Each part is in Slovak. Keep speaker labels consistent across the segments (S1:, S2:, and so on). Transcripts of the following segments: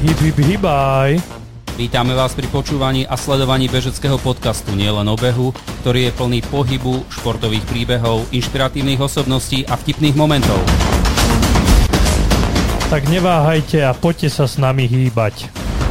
S1: Hybaj.
S2: Vítame vás pri počúvaní a sledovaní bežeckého podcastu Nielen o behu, ktorý je plný pohybu, športových príbehov, inšpiratívnych osobností a vtipných momentov.
S1: Tak neváhajte a poďte sa s nami hýbať.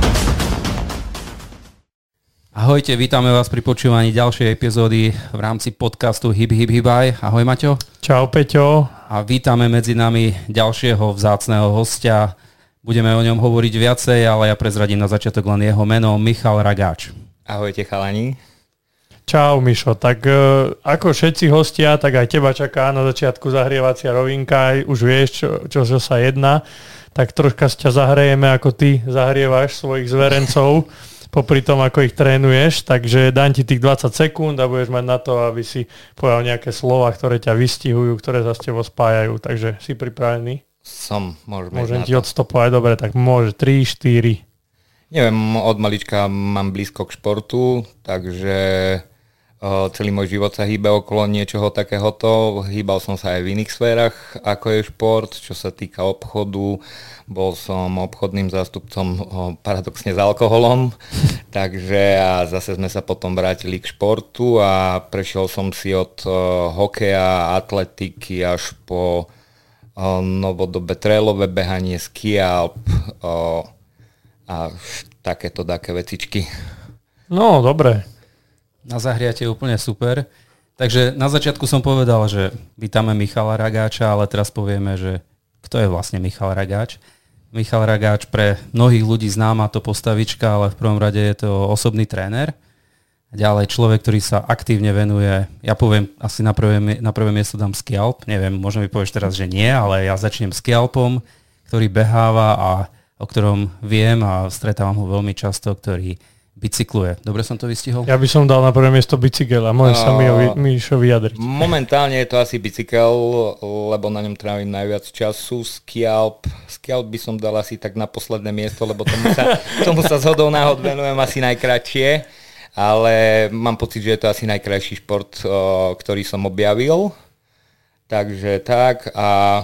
S2: Ahojte, vítame vás pri počúvaní ďalšej epizódy v rámci podcastu Hybaj. Ahoj Maťo.
S1: Čau Peťo.
S2: A vítame medzi nami ďalšieho vzácneho hostia. Budeme o ňom hovoriť viacej, ale ja prezradím na začiatok len jeho meno, Michal Ragáč.
S3: Ahojte chalani.
S1: Čau Mišo, tak ako všetci hostia, tak aj teba čaká na začiatku zahrievacia rovinka, už vieš, čo sa jedná, tak troška ťa zahrejeme, ako ty zahrievaš svojich zverencov, popri tom, ako ich trénuješ, takže dám ti tých 20 sekúnd a budeš mať na to, aby si povedal nejaké slova, ktoré ťa vystihujú, ktoré sa s tebou spájajú, takže si pripravený? Môžem ti odstopovať, dobre, tak môže 3, 4.
S3: Neviem, od malička mám blízko k športu, takže celý môj život sa hýbe okolo niečoho takéhoto. Hýbal som sa aj v iných sférach, ako je šport, čo sa týka obchodu. Bol som obchodným zástupcom paradoxne s alkoholom, takže a zase sme sa potom vrátili k športu a prešiel som si od hokeja, atletiky až po novodobé trailové behanie, ski alp a takéto také vecičky.
S1: No, dobre.
S2: Na zahriate je úplne super. Takže na začiatku som povedal, že vítame Michala Ragáča, ale teraz povieme, že kto je vlastne Michal Ragáč. Michal Ragáč pre mnohých ľudí známa to postavička, ale v prvom rade je to osobný tréner. Ďalej človek, ktorý sa aktívne venuje, ja poviem asi na prvé miesto dám ski alp, neviem, možno mi povieš teraz, že nie, ale ja začnem ski alpom, ktorý beháva a o ktorom viem a stretávam ho veľmi často, ktorý bicykluje. Dobre som to vystihol?
S1: Ja by som dal na prvé miesto bicykel a môže sa Mišo vyjadriť. Momentálne
S3: je to asi bicykel, lebo na ňom trávim najviac času. Ski alp by som dal asi tak na posledné miesto, lebo tomu sa zhodou náhod venujem asi najkratšie. Ale mám pocit, že je to asi najkrajší šport, ktorý som objavil. Takže tak a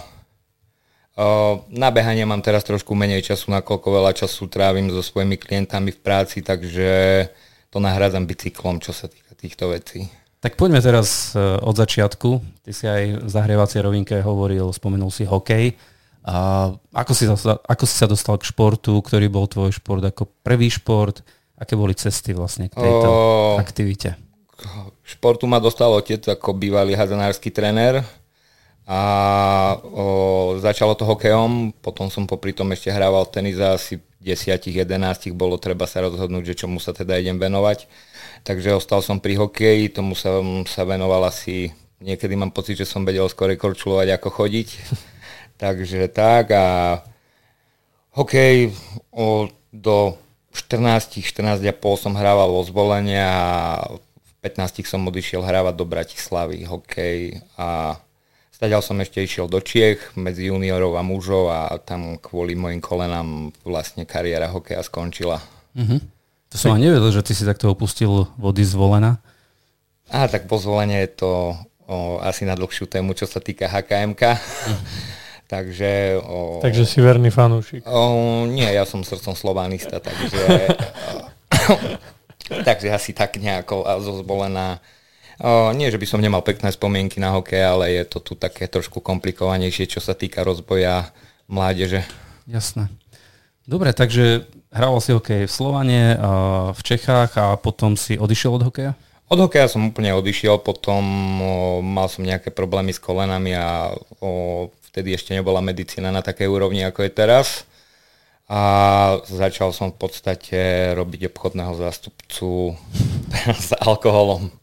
S3: na behanie mám teraz trošku menej času, nakoľko veľa času trávim so svojimi klientami v práci, takže to nahrádzam bicyklom, čo sa týka týchto vecí.
S2: Tak poďme teraz od začiatku. Ty si aj v zahrievacej rovinke spomenul si hokej. A ako si sa dostal k športu, ktorý bol tvoj šport ako prvý šport? Aké boli cesty vlastne k tejto aktivite?
S3: Športu ma dostal otec ako bývalý hadzanársky tréner a začalo to hokejom, potom som popri tom ešte hrával tenis a asi 10-11 bolo treba sa rozhodnúť, že čomu sa teda idem venovať. Takže ostal som pri hokeji, tomu som sa venoval asi, niekedy mám pocit, že som vedel skôr korčulovať ako chodiť. Takže tak a hokej do 14,5 som hrával vo Zvolenie a v 15 som odišiel hrávať do Bratislavy hokej a stadiaľ som ešte išiel do Čiech medzi juniorov a mužov a tam kvôli mojim kolenám vlastne kariéra hokeja skončila.
S2: Uh-huh. To som ani nevedel, že ty si takto opustil vody Zvolena.
S3: Tak po Zvolenie je to asi na dlhšiu tému, čo sa týka HKMK. Takže
S1: si verný fanúšik.
S3: Nie, ja som srdcom slovanista, takže asi tak nejako zozbolená. Nie, že by som nemal pekné spomienky na hokej, ale je to tu také trošku komplikovanejšie, čo sa týka rozvoja mládeže.
S2: Jasné. Dobre, takže hral si hokej v Slovane, v Čechách a potom si odišiel od hokeja?
S3: Od hokeja som úplne odišiel, potom mal som nejaké problémy s kolenami a vtedy ešte nebola medicína na takej úrovni, ako je teraz. A začal som v podstate robiť obchodného zástupcu s alkoholom.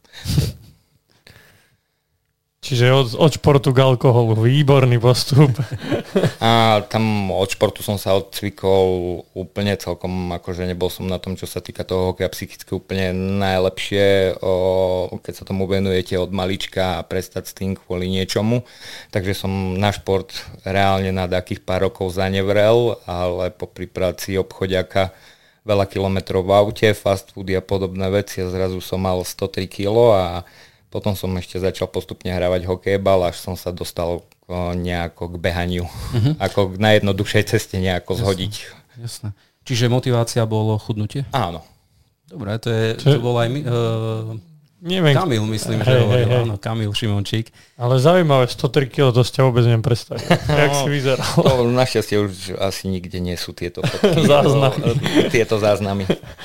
S1: Čiže od športu k alkoholu. Výborný postup.
S3: A tam od športu som sa odcvikol úplne celkom, akože nebol som na tom, čo sa týka toho hokeja psychicky úplne najlepšie, keď sa tomu venujete od malička a prestať s tým kvôli niečomu. Takže som na šport reálne na takých pár rokov zanevrel, ale popri práci obchodiaka veľa kilometrov v aute, fast food a podobné veci a zrazu som mal 103 kg a potom som ešte začal postupne hrávať hokejbal, až som sa dostal nejako k behaniu. Ako k najjednoduchšej ceste nejako zhodiť.
S2: Jasné. Čiže motivácia bolo chudnutie?
S3: Áno.
S2: Dobre, to bol aj
S1: neviem,
S2: Kamil, myslím, že hovoril. Áno, Kamil Šimončík.
S1: Ale zaujímavé, 103 kg, to ste vôbec neviem predstaviť. Jak si vyzeral?
S3: To našťastie už asi nikde nie sú tieto fotky. Tieto záznamy.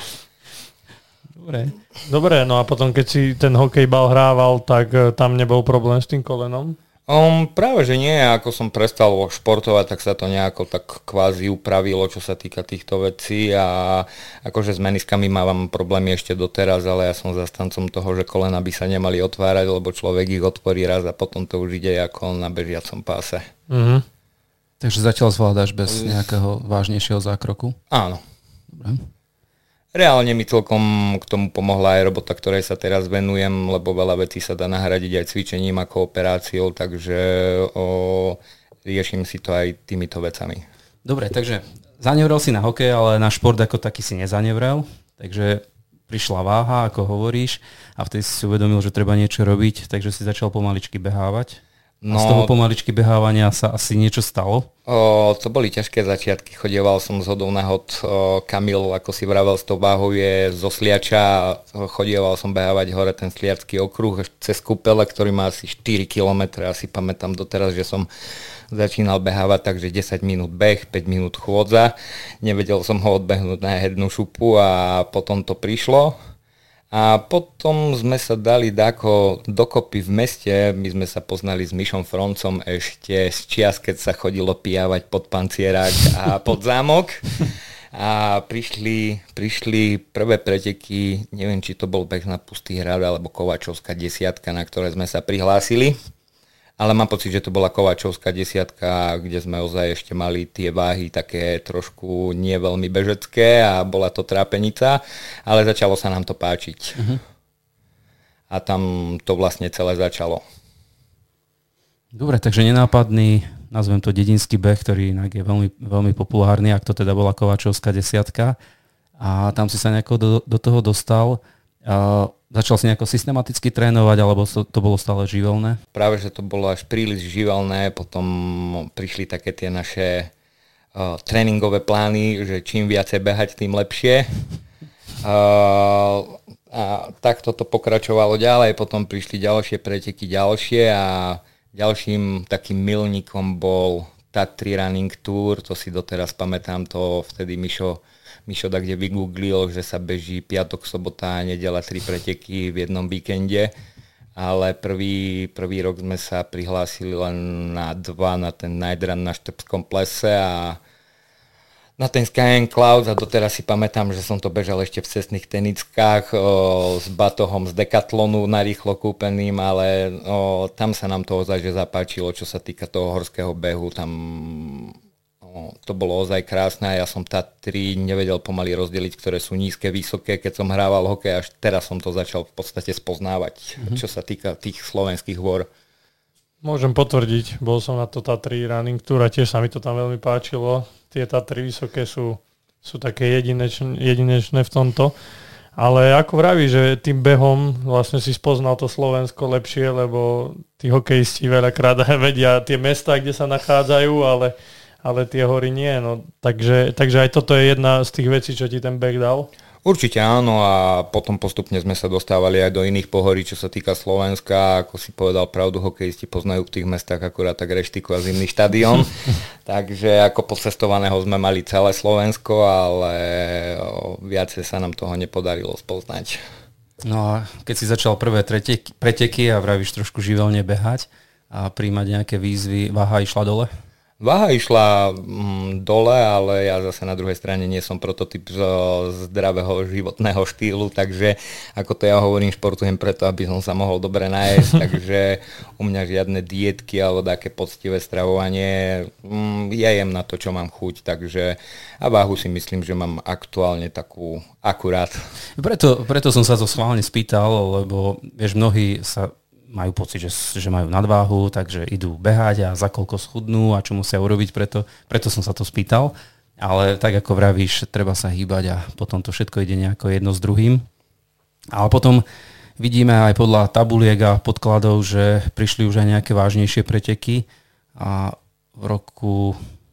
S1: Dobre, no a potom, keď si ten hokejbal hrával, tak tam nebol problém s tým kolenom?
S3: Práve, že nie. Ako som prestal športovať, tak sa to nejako tak kvázi upravilo, čo sa týka týchto vecí a akože s meniskami mám problémy ešte doteraz, ale ja som zastancom toho, že kolena by sa nemali otvárať, lebo človek ich otvorí raz a potom to už ide ako na bežiacom páse.
S1: Mhm.
S2: Takže zatiaľ zvládaš bez nejakého vážnejšieho zákroku?
S3: Áno.
S2: Dobre.
S3: Reálne mi celkom k tomu pomohla aj robota, ktorej sa teraz venujem, lebo veľa vecí sa dá nahradiť aj cvičením ako operáciou, takže riešim si to aj týmito vecami.
S2: Dobre, takže zanevrel si na hokej, ale na šport ako taký si nezanevrel, takže prišla váha, ako hovoríš, a vtedy si uvedomil, že treba niečo robiť, takže si začal pomaličky behávať. No, a z toho pomaličky behávania sa asi niečo stalo?
S3: To boli ťažké začiatky. Chodieval som z hodou náhod. Kamil, ako si vravel, s tou váhou je zo Sliača. Chodieval som behávať hore ten Sliacký okruh cez Kúpele, ktorý má asi 4 km. Asi pamätám doteraz, že som začínal behávať, takže 10 minút beh, 5 minút chôdza. Nevedel som ho odbehnúť na jednu šupu a potom to prišlo. A potom sme sa dali dokopy v meste, my sme sa poznali s Mišom Froncom ešte z čias, keď sa chodilo pijavať pod Pancierák a pod Zámok. A prišli prvé preteky, neviem, či to bol beh na Pustý hrad alebo Kovačovská 10, na ktoré sme sa prihlásili. Ale mám pocit, že to bola Kovačovská 10, kde sme ozaj ešte mali tie váhy také trošku nie veľmi bežecké a bola to trápenica, ale začalo sa nám to páčiť. Uh-huh. A tam to vlastne celé začalo.
S2: Dobre, takže nenápadný, nazvem to dedinský beh, ktorý inak je veľmi, veľmi populárny, ak to teda bola Kovačovská 10. A tam si sa nejako do toho dostal. Začal si nejako systematicky trénovať, alebo to bolo stále živelné?
S3: Práve, že to bolo až príliš živelné, potom prišli také tie naše tréningové plány, že čím viacej behať, tým lepšie. A takto to pokračovalo ďalej, potom prišli ďalšie preteky, a ďalším takým milníkom bol Tatry Running Tour, to si doteraz pamätám, to vtedy Mišo kde vygooglil, že sa beží piatok, sobota a nedeľa 3 preteky v jednom víkende, ale prvý rok sme sa prihlásili len na 2, na ten Night Run na Štrbskom plese a na ten Sky and Clouds, a doteraz si pamätám, že som to bežal ešte v cestných tenickách s batohom z Decathlonu narýchlo kúpeným, ale tam sa nám to ozaj že zapáčilo, čo sa týka toho horského behu, tam to bolo ozaj krásne a ja som Tatry nevedel pomaly rozdeliť, ktoré sú nízke, vysoké. Keď som hrával hokej, až teraz som to začal v podstate spoznávať, čo sa týka tých slovenských hôr.
S1: Môžem potvrdiť, bol som na to Tatry Running Tour a tiež sa mi to tam veľmi páčilo. Tie Tatry vysoké sú také jedinečné v tomto. Ale ako vraví, že tým behom vlastne si spoznal to Slovensko lepšie, lebo tí hokejisti veľakrát vedia tie mestá, kde sa nachádzajú, ale tie hory nie. No, takže aj toto je jedna z tých vecí, čo ti ten beh dal?
S3: Určite áno a potom postupne sme sa dostávali aj do iných pohorí, čo sa týka Slovenska. Ako si povedal pravdu, hokejisti poznajú v tých mestách akurát tak Reštiku a Zimný štadión. Takže ako pocestovaného sme mali celé Slovensko, ale viacej sa nám toho nepodarilo spoznať.
S2: No a keď si začal prvé preteky a vravíš trošku živelne behať a príjmať nejaké výzvy, váha išla dole?
S3: Váha išla dole, ale ja zase na druhej strane nie som prototyp zdravého životného štýlu, takže ako to ja hovorím, športujem preto, aby som sa mohol dobre najesť, takže u mňa žiadne dietky alebo také poctivé stravovanie, ja jem na to, čo mám chuť, takže a váhu si myslím, že mám aktuálne takú akurát.
S2: Preto som sa to schválne spýtal, lebo vieš, mnohí sa majú pocit, že majú nadváhu, takže idú behať a za koľko schudnú a čo musia urobiť, preto som sa to spýtal. Ale tak ako vravíš, treba sa hýbať a potom to všetko ide nejako jedno s druhým. Ale potom vidíme aj podľa tabuliek a podkladov, že prišli už aj nejaké vážnejšie preteky a v roku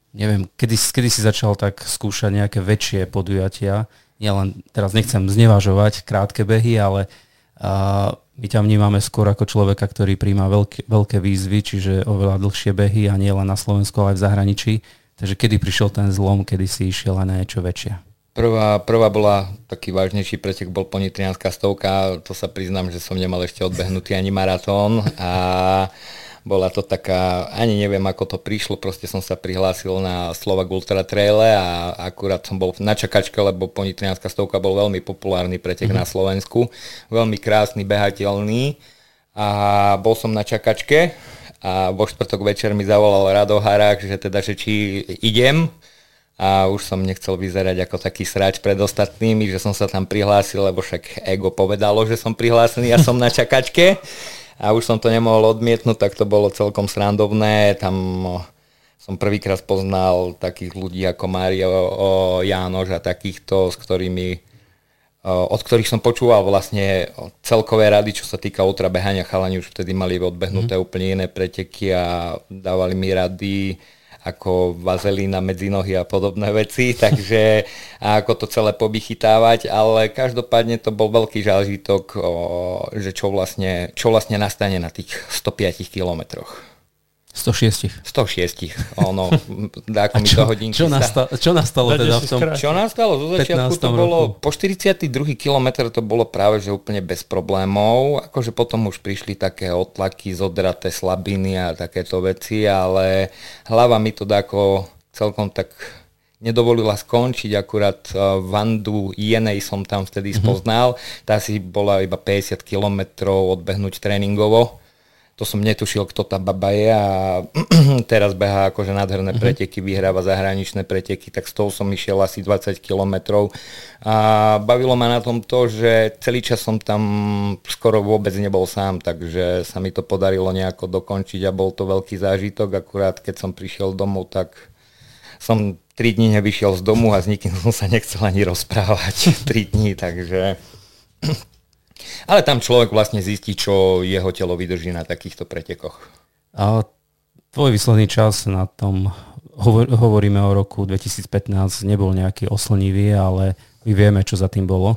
S2: neviem, kedy si začal tak skúšať nejaké väčšie podujatia. Nielen, teraz nechcem znevažovať krátke behy, ale my ťa vnímame skôr ako človeka, ktorý príjma veľké výzvy, čiže oveľa dlhšie behy a nie len na Slovensku, ale aj v zahraničí. Takže kedy prišiel ten zlom, kedy si išiel aj na niečo väčšie?
S3: Prvá bola taký vážnejší pretek, bol Ponitrianská 100, to sa priznám, že som nemal ešte odbehnutý ani maratón a bola to taká, ani neviem ako to prišlo, proste som sa prihlásil na Slovak Ultra Traile a akurát som bol na čakačke, lebo Ponitrianská 100 bol veľmi populárny pretek na Slovensku, veľmi krásny, behateľný a bol som na čakačke a vo štvrtok večer mi zavolal Rado Harák, že teda, že či idem a už som nechcel vyzerať ako taký sráč pred ostatnými, že som sa tam prihlásil, lebo však ego povedalo, že som prihlásený a som na čakačke. A už som to nemohol odmietnúť, tak to bolo celkom srandovné. Tam som prvýkrát poznal takých ľudí ako Mário Jánoš a takýchto, od ktorých som počúval vlastne celkové rady, čo sa týka ultrabehania. Chalani už vtedy mali odbehnuté úplne iné preteky a dávali mi rady ako vazelína medzi nohy a podobné veci, takže a ako to celé povychytávať, ale každopádne to bol veľký zážitok, že čo vlastne nastane na tých 105 kilometroch.
S2: 106.
S3: Ono, dáko mi to hodinky.
S2: Čo nastalo teda v tom?
S3: Čo nastalo? Zo začiatku to bolo, po 42. kilometr to bolo práve, že úplne bez problémov. Akože potom už prišli také otlaky, zodraté slabiny a takéto veci, ale hlava mi to dáko celkom tak nedovolila skončiť. Akurát Vandu Jenej som tam vtedy spoznal. Tá si bola iba 50 kilometrov odbehnúť tréningovo. To som netušil, kto tá baba je a teraz behá akože nádherné preteky, vyhráva zahraničné preteky, tak s tou som išiel asi 20 kilometrov a bavilo ma na tom to, že celý čas som tam skoro vôbec nebol sám, takže sa mi to podarilo nejako dokončiť a bol to veľký zážitok, akurát keď som prišiel domov, tak som 3 dní nevyšiel z domu a s nikým som sa nechcel ani rozprávať 3 dní, takže... Ale tam človek vlastne zistí, čo jeho telo vydrží na takýchto pretekoch.
S2: A tvoj výsledný čas na tom, hovoríme o roku 2015, nebol nejaký oslnivý, ale my vieme, čo za tým bolo.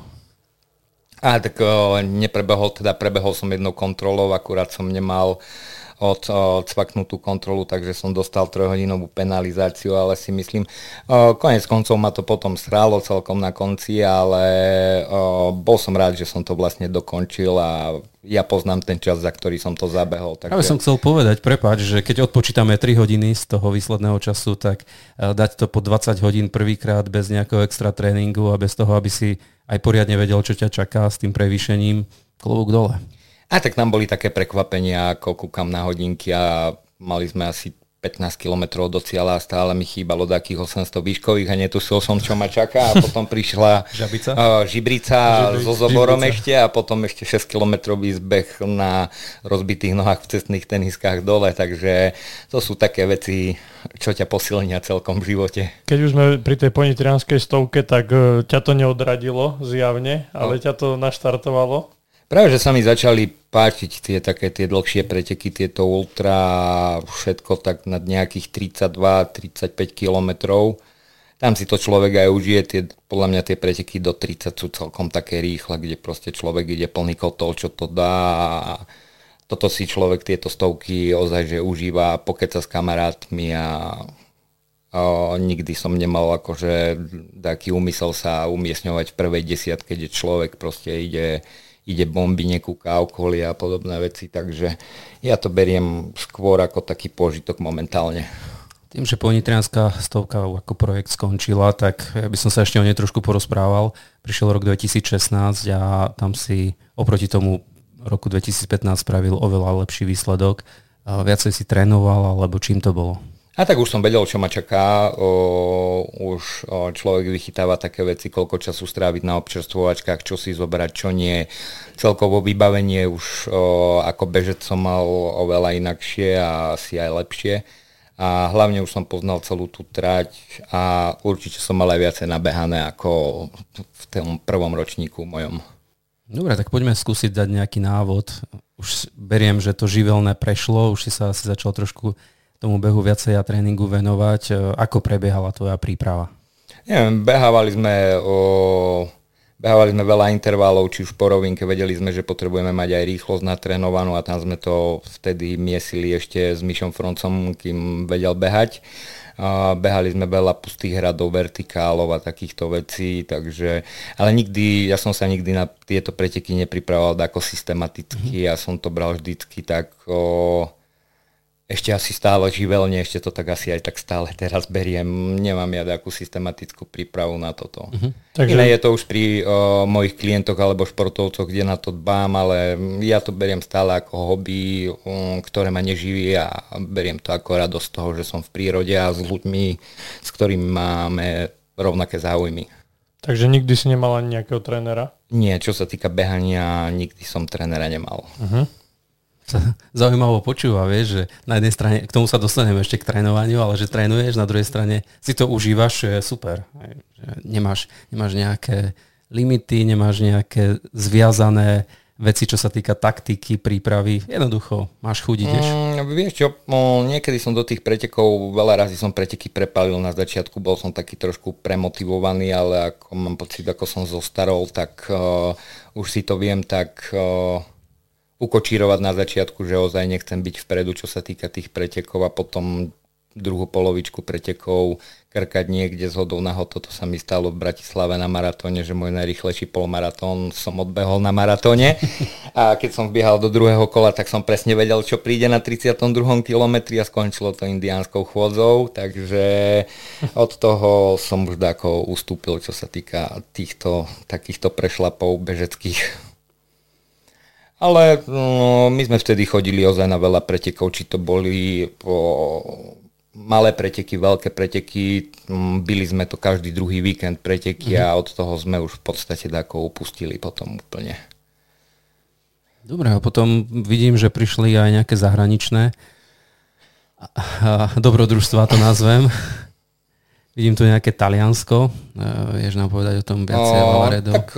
S3: Tak prebehol som jednou kontrolou, akurát som nemal odcvaknutú kontrolu, takže som dostal 3-hodinovú penalizáciu, ale si myslím, konec koncov ma to potom srálo celkom na konci, ale bol som rád, že som to vlastne dokončil a ja poznám ten čas, za ktorý som to zabehol.
S2: Takže... Ja som chcel povedať, prepáč, že keď odpočítame 3 hodiny z toho výsledného času, tak dať to po 20 hodín prvýkrát bez nejakého extra tréningu a bez toho, aby si aj poriadne vedel, čo ťa čaká s tým prevýšením, klobúk dole.
S3: A tak tam boli také prekvapenia, ako kúkam na hodinky a mali sme asi 15 kilometrov do cieľa a stále mi chýbalo takých 800 výškových a netušil som, čo ma čaká a potom prišla Žibrica so zoborom ešte a potom ešte 6 kilometrový zbeh na rozbitých nohách v cestných teniskách dole, takže to sú také veci, čo ťa posilnia celkom v živote.
S1: Keď už sme pri tej Ponitrianskej 100, tak ťa to neodradilo zjavne, ale ťa to naštartovalo?
S3: Práve, že sa mi začali páčiť tie dlhšie preteky, tieto ultra, všetko tak nad nejakých 32-35 kilometrov. Tam si to človek aj užije, podľa mňa tie preteky do 30 sú celkom také rýchle, kde proste človek ide plný kotol, čo to dá a toto si človek tieto stovky ozaj, že užíva, pokeca s kamarátmi a nikdy som nemal akože taký úmysel sa umiestňovať v prvej desiatke, keď človek proste ide bomby, nekúka okolie a podobné veci, takže ja to beriem skôr ako taký požitok momentálne.
S2: Tým, že Ponitrianská 100 ako projekt skončila, tak ja by som sa ešte o nej trošku porozprával. Prišiel rok 2016 a tam si oproti tomu roku 2015 spravil oveľa lepší výsledok. Viacej si trénoval, alebo čím to bolo?
S3: A tak už som vedel, čo ma čaká. Už človek vychytáva také veci, koľko času stráviť na občerstvovačkách, čo si zobrať, čo nie. Celkovo vybavenie už ako bežec som mal oveľa inakšie a asi aj lepšie. A hlavne už som poznal celú tú trať a určite som mal aj viacej nabehané ako v tom prvom ročníku mojom.
S2: Dobre, tak poďme skúsiť dať nejaký návod. Už beriem, že to živelné prešlo, už si sa asi začal trošku tomu behu viacej a tréningu venovať. Ako prebiehala tvoja príprava?
S3: Neviem, behávali sme veľa intervalov, či už po rovinke, vedeli sme, že potrebujeme mať aj rýchlosť natrénovanú a tam sme to vtedy miesili ešte s Mišom Froncom, kým vedel behať. Behali sme veľa pustých hradov, vertikálov a takýchto vecí, takže, ale ja som sa nikdy na tieto preteky nepripravoval ako systematicky, ja som to bral vždycky tak ešte asi stále živelne, ešte to tak asi aj tak stále teraz beriem. Nemám ja takú systematickú prípravu na toto. Takže... Iné je to už pri mojich klientoch alebo športovcoch, kde na to dbám, ale ja to beriem stále ako hobby, ktoré ma neživí a beriem to ako radosť toho, že som v prírode a s ľuďmi, s ktorými máme rovnaké záujmy.
S1: Takže nikdy si nemal ani nejakého trénera?
S3: Nie, čo sa týka behania, nikdy som trénera nemal.
S2: Zaujímavo počúva, vieš, že na jednej strane, k tomu sa dostaneme ešte k trénovaniu, ale že trénuješ, na druhej strane si to užívaš, je super. Že nemáš nejaké limity, nemáš nejaké zviazané veci, čo sa týka taktiky, prípravy. Jednoducho, máš chuť, ideš.
S3: Vieš čo, niekedy som do tých pretekov, veľa razy som preteky prepálil na začiatku, bol som taký trošku premotivovaný, ale ako mám pocit, ako som zostarol, tak už si to viem tak... ukočírovať na začiatku, že ozaj nechcem byť vpredu, čo sa týka tých pretekov a potom druhú polovičku pretekov krkať niekde z hodou náhod. Toto sa mi stalo v Bratislave na maratóne, že môj najrýchlejší polmaratón som odbehol na maratóne a keď som vbiehal do druhého kola, tak som presne vedel, čo príde na 32. kilometri a skončilo to indiánskou chôdzou, takže od toho som už dáko ustúpil, čo sa týka takýchto prešlapov bežeckých. Ale my sme vtedy chodili ozaj na veľa pretekov, či to boli malé preteky, veľké preteky, bili sme to každý druhý víkend preteky a od toho sme už v podstate dáko upustili potom úplne.
S2: Dobre, a potom vidím, že prišli aj nejaké zahraničné dobrodružstvá, to nazvem. Vidím tu nejaké Taliansko, vieš nám povedať o tom viacej, Lavaredo?
S3: Tak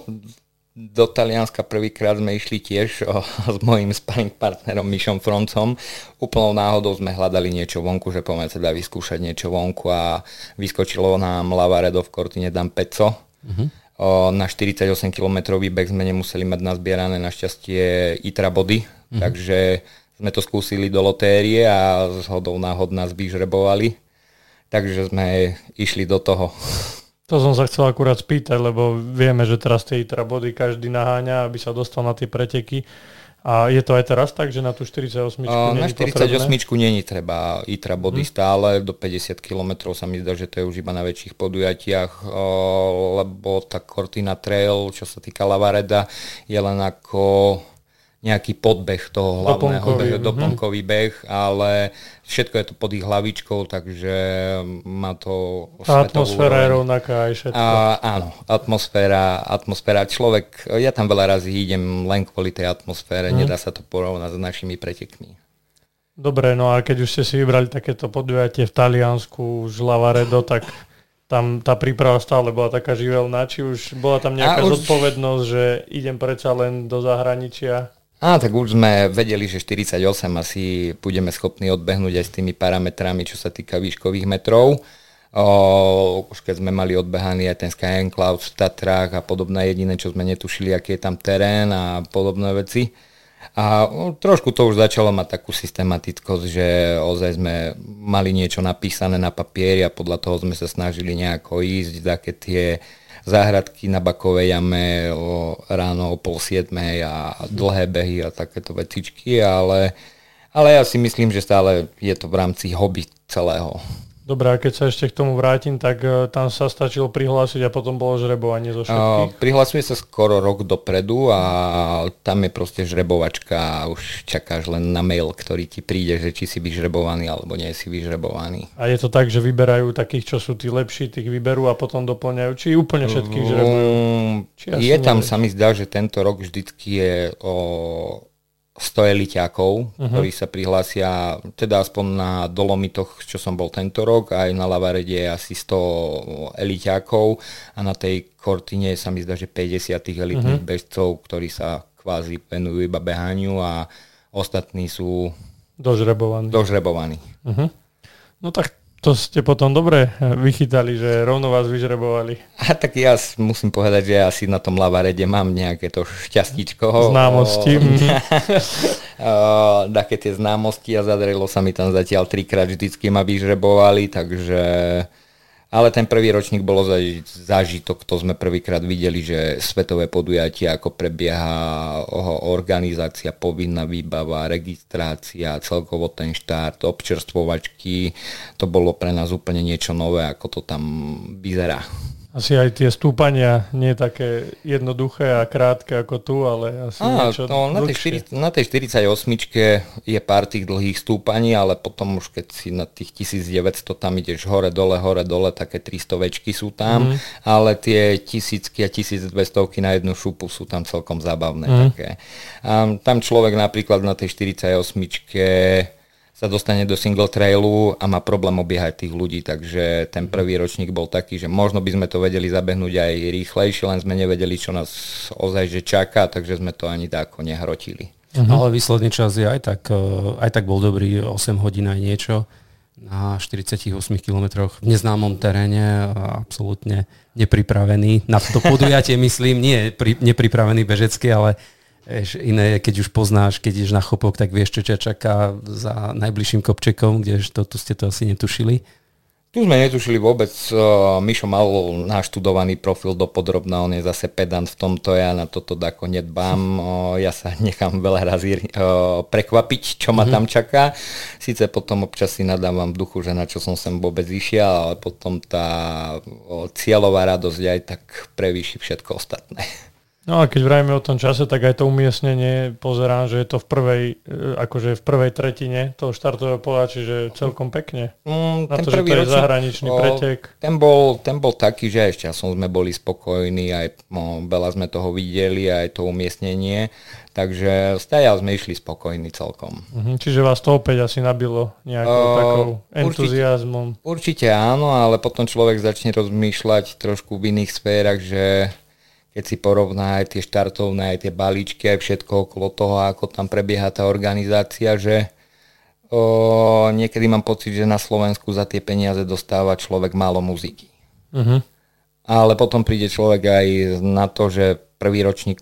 S3: do Talianska prvýkrát sme išli tiež s mojím sparring partnerom Mišom Froncom. Úplnou náhodou sme hľadali niečo vonku, že poďme sa dá vyskúšať niečo vonku a vyskočilo nám Lavaredo v Cortine d'Ampezzo. Na 48-kilometrový beh sme nemuseli mať nazbierané našťastie ITRA body, takže sme to skúsili do lotérie a zhodou náhod nás vyžrebovali. Takže sme išli do toho.
S1: To som sa chcel akurát spýtať, lebo vieme, že teraz tie ITRA body každý naháňa, aby sa dostal na tie preteky. A je to aj teraz tak, že na tú 48
S3: na 48 nie je treba ITRA body stále, do 50 km sa mi zdá, že to je už iba na väčších podujatiach, lebo tá Cortina Trail, čo sa týka Lavareda, je len ako nejaký podbeh toho hlavného behu, doplnkový beh, ale všetko je to pod ich hlavičkou, takže má to...
S1: A atmosféra je rovnaká aj všetko.
S3: Áno, atmosféra. Človek, ja tam veľa razy idem len kvôli tej atmosfére, nedá sa to porovnať s našimi pretekmi.
S1: Dobre, no a keď už ste si vybrali takéto podujatie v Taliansku, už Lavaredo, tak tam tá príprava stále bola taká živelná, či už bola tam nejaká zodpovednosť, že idem predsa len do zahraničia?
S3: Tak už sme vedeli, že 48 asi budeme schopní odbehnúť aj s tými parametrami, čo sa týka výškových metrov. Už keď sme mali odbehaný aj ten Sky and Clouds v Tatrách a podobné, jediné, čo sme netušili, aký je tam terén a podobné veci. A trošku to už začalo mať takú systematickosť, že ozaj sme mali niečo napísané na papieri a podľa toho sme sa snažili nejako ísť, také tie záhradky na Bakovej jame ráno o 6:30 a dlhé behy a takéto vecičky, ale ja si myslím, že stále je to v rámci hobby celého.
S1: Dobre, a keď sa ešte k tomu vrátim, tak tam sa stačilo prihlásiť a potom bolo žrebovanie zo všetkých?
S3: Prihlasuje sa skoro rok dopredu a tam je proste žrebovačka a už čakáš len na mail, ktorý ti príde, že či si vyžrebovaný alebo nie si vyžrebovaný.
S1: A je to tak, že vyberajú takých, čo sú tí lepší, tých vyberú a potom doplňajú? Či úplne všetkých žrebujú?
S3: Tam sa mi zdá, že tento rok vždycky je 100 eliťákov, ktorí sa prihlásia, teda aspoň na Dolomitoch, čo som bol tento rok, aj na Lavarede je asi 100 eliťákov a na tej Cortine sa mi zdá, že 50 tých elitných bežcov, ktorí sa kvázi venujú iba behaniu a ostatní sú Dožrebovaný.
S1: Uh-huh. No tak to ste potom dobre vychytali, že rovno vás vyžrebovali.
S3: A tak ja musím povedať, že ja asi na tom Lavarede mám nejaké to šťastíčko.
S1: Známosti.
S3: Také tie známosti a zadarilo sa mi tam zatiaľ 3-krát vždycky ma vyžrebovali, takže... Ale ten prvý ročník bolo zážitok, to sme prvýkrát videli, že svetové podujatie, ako prebieha organizácia, povinná výbava, registrácia, celkovo ten štart, občerstvovačky, to bolo pre nás úplne niečo nové, ako to tam vyzerá.
S1: Asi aj tie stúpania nie také jednoduché a krátke ako tu, ale asi niečo dlhšie.
S3: Na tej 48-čke je pár tých dlhých stúpaní, ale potom už keď si na tých 1900 tam ideš hore, dole, také 300-večky sú tam, ale tie 1000 a 1200 na jednu šupu sú tam celkom zábavné také. A tam človek napríklad na tej 48-čke sa dostane do single trailu a má problém obiehať tých ľudí, takže ten prvý ročník bol taký, že možno by sme to vedeli zabehnúť aj rýchlejšie, len sme nevedeli, čo nás ozaj že čaká, takže sme to ani tak nehrotili.
S2: Ale výsledný čas je aj tak bol dobrý, 8 hodín aj niečo na 48 kilometroch v neznámom teréne, absolútne nepripravený na to podujatie, myslím, nie nepripravený bežecky, ale iné, keď už poznáš, keď ideš na chopok, tak vieš, čo ťa čaká za najbližším kopčekom, kdežto tu ste to asi netušili.
S3: Tu sme netušili vôbec. Mišo mal naštudovaný profil dopodrobná, on je zase pedant v tomto, ja na toto ako nedbám. Ja sa nechám veľa razy prekvapiť, čo ma tam čaká. Sice potom občas si nadávam v duchu, že na čo som sem vôbec išiel, ale potom tá cieľová radosť aj tak prevýši všetko ostatné.
S1: No a keď vrajme o tom čase, tak aj to umiestnenie pozerám, že je to v prvej tretine toho štartového pola, čiže celkom pekne. Na to, že to je zahraničný pretek.
S3: Ten bol taký, že ešte časom sme boli spokojní, aj veľa sme toho videli, aj to umiestnenie, takže stajal sme išli spokojní celkom.
S1: Čiže vás to opäť asi nabilo nejakou takou entuziasmom.
S3: Určite áno, ale potom človek začne rozmýšľať trošku v iných sférach, že keď si porovná aj tie štartovné, aj tie balíčky, aj všetko okolo toho, ako tam prebieha tá organizácia, že niekedy mám pocit, že na Slovensku za tie peniaze dostáva človek málo muziky. Ale potom príde človek aj na to, že prvý ročník